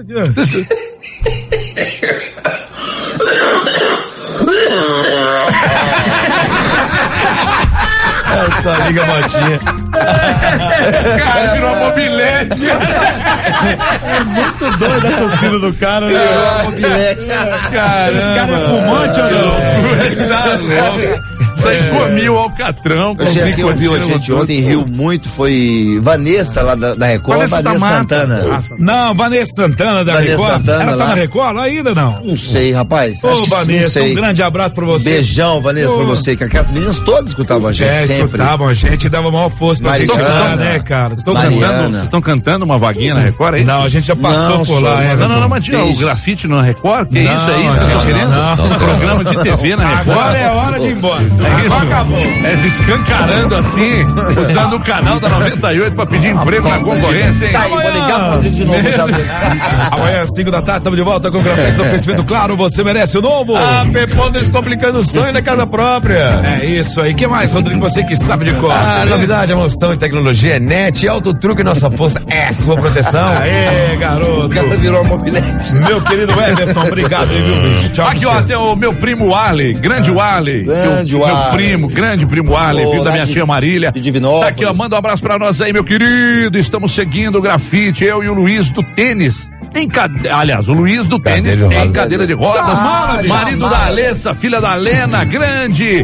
É só liga a motinha. Cara, virou uma mobilete. É muito doido a torcida do cara, né? Virou uma mobilete. Caramba. Esse cara é fumante ou não? Isso aí comia o alcatrão. Quem ouviu a gente ontem riu muito foi Vanessa lá da Record. Vanessa Santana. Não, Vanessa Santana da Record. Ela tá na Record ainda não? Não sei, rapaz. Ô, Vanessa, um grande abraço pra você. Beijão, Vanessa, pra você, que aquelas meninas todas escutavam a gente sempre. Escutavam a gente, dava maior força pra gente, né, cara? Vocês estão cantando uma vaguinha na Record aí? Não, a gente já passou por lá. Não, mas tinha o grafite na Record? Que isso aí? Vocês estão querendo? Um programa de TV na Record? Agora é hora de ir embora. Acabou. É escancarando assim, usando o canal da 98 pra pedir emprego na concorrência, hein? Tá aí, vou ligar pro Rodrigo de novo. Amanhã, 5 da tarde, estamos de volta com o Grafite, oferecimento claro, você merece o novo. Pepão descomplicando o sonho da casa própria. É isso aí. O que mais, Rodrigo? Você que sabe de cor. Novidade, emoção e tecnologia é NET, Auto Truque, nossa força é sua proteção. Aê, garoto. O cara virou a mobilete. Meu querido Everton, obrigado, viu, bicho? Tchau. Aqui, ó, tem o meu primo Arley, grande Arley. Meu primo, grande primo Arley, filho da minha tia Marília. Tá aqui, ó, manda um abraço pra nós aí, meu querido. Estamos seguindo o Grafite, eu e o Luiz do tênis. Aliás, o Luiz do tênis em cadeira de rodas, marido da Alessa, filha da Lena, grande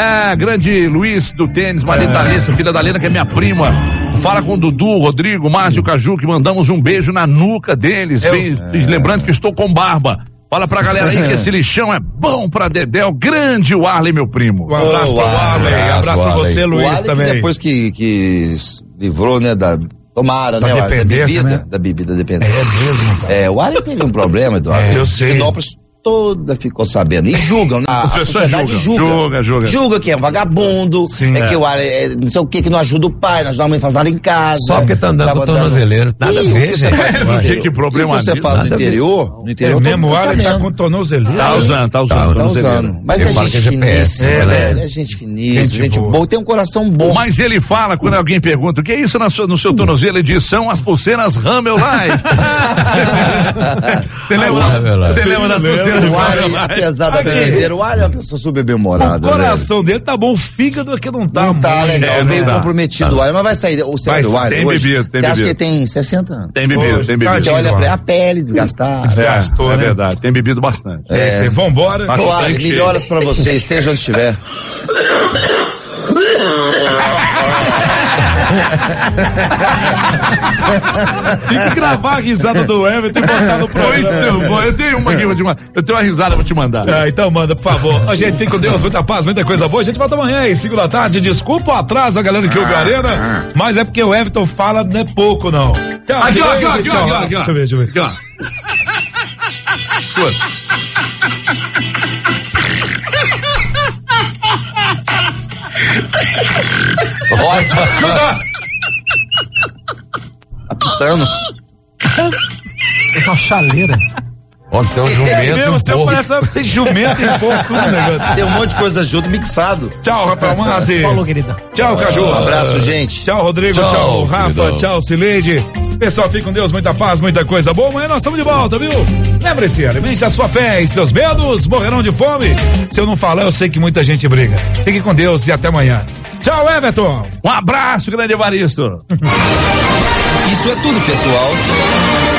Luiz do tênis, marido da Alessa, filha da Lena, que é minha prima. Fala com o Dudu, Rodrigo, Márcio, Caju, que mandamos um beijo na nuca deles. Lembrando que estou com barba. Fala pra galera aí que esse lixão é bom pra Dedéu, grande o Arley, meu primo. Um abraço pro Arley, abraço pra você, Luiz, também. Que depois que livrou, né, tomara, da né, dependência, da bebida dependência. É mesmo. O Arley teve um problema, Eduardo. Eu sei. Toda ficou sabendo. E julgam, a sociedade julga que é um vagabundo, que o Arley não sei o que não ajuda o pai, não ajuda a mãe a fazer nada em casa. Só porque tá andando com tornozeleiro. Nada a ver, gente. Que problema você faz no interior? No interior mesmo, o Arley tá com tornozeleiro. Tá usando. Mas é gente finíssima, é gente finíssima, gente boa, tem um coração bom. Mas ele fala, quando alguém pergunta, o que é isso no seu tornozelo? Ele diz, são as pulseiras Ramel Life. Você lembra das pulseiras? O Arley, apesar da bebedeira, o Arley é uma pessoa super bem-humorada. O coração dele tá bom, o fígado aqui não tá. Não tá legal, meio comprometido o Arley, mas vai sair. Você acha que ele tem 60 anos? Tem bebido. Você olha pra a pele desgastada. Desgastou, é verdade, tem bebido bastante. Vambora. Arley, melhoras pra vocês, seja onde estiver. Tem que gravar a risada do Everton e botar no programa. Muito bom. Eu tenho uma risada pra te mandar. Então manda, por favor. A gente fica com Deus, muita paz, muita coisa boa. A gente volta amanhã às 5 da tarde. Desculpa o atraso, a galera que ouve a Arena, mas é porque o Everton fala não é pouco, não. Tchau, aqui, ó. Deixa eu ver. Aqui, ó. Apitando. É uma chaleira. Olha, tem um jumento. Você parece tem jumento e porco, tudo, né? Tem um monte de coisa junto, mixado. Tchau, Rafael Mazzi. Falou, querida. Tchau, Caju. Um abraço, gente. Tchau, Rodrigo. Tchau, Rafa. Queridão. Tchau, Cileide. Pessoal, fique com Deus, muita paz, muita coisa boa. Amanhã nós estamos de volta, viu? Lembre-se, alimente a sua fé e seus medos morrerão de fome. Se eu não falar, eu sei que muita gente briga. Fique com Deus e até amanhã. Tchau, Everton. Um abraço, grande Evaristo. Isso é tudo, pessoal.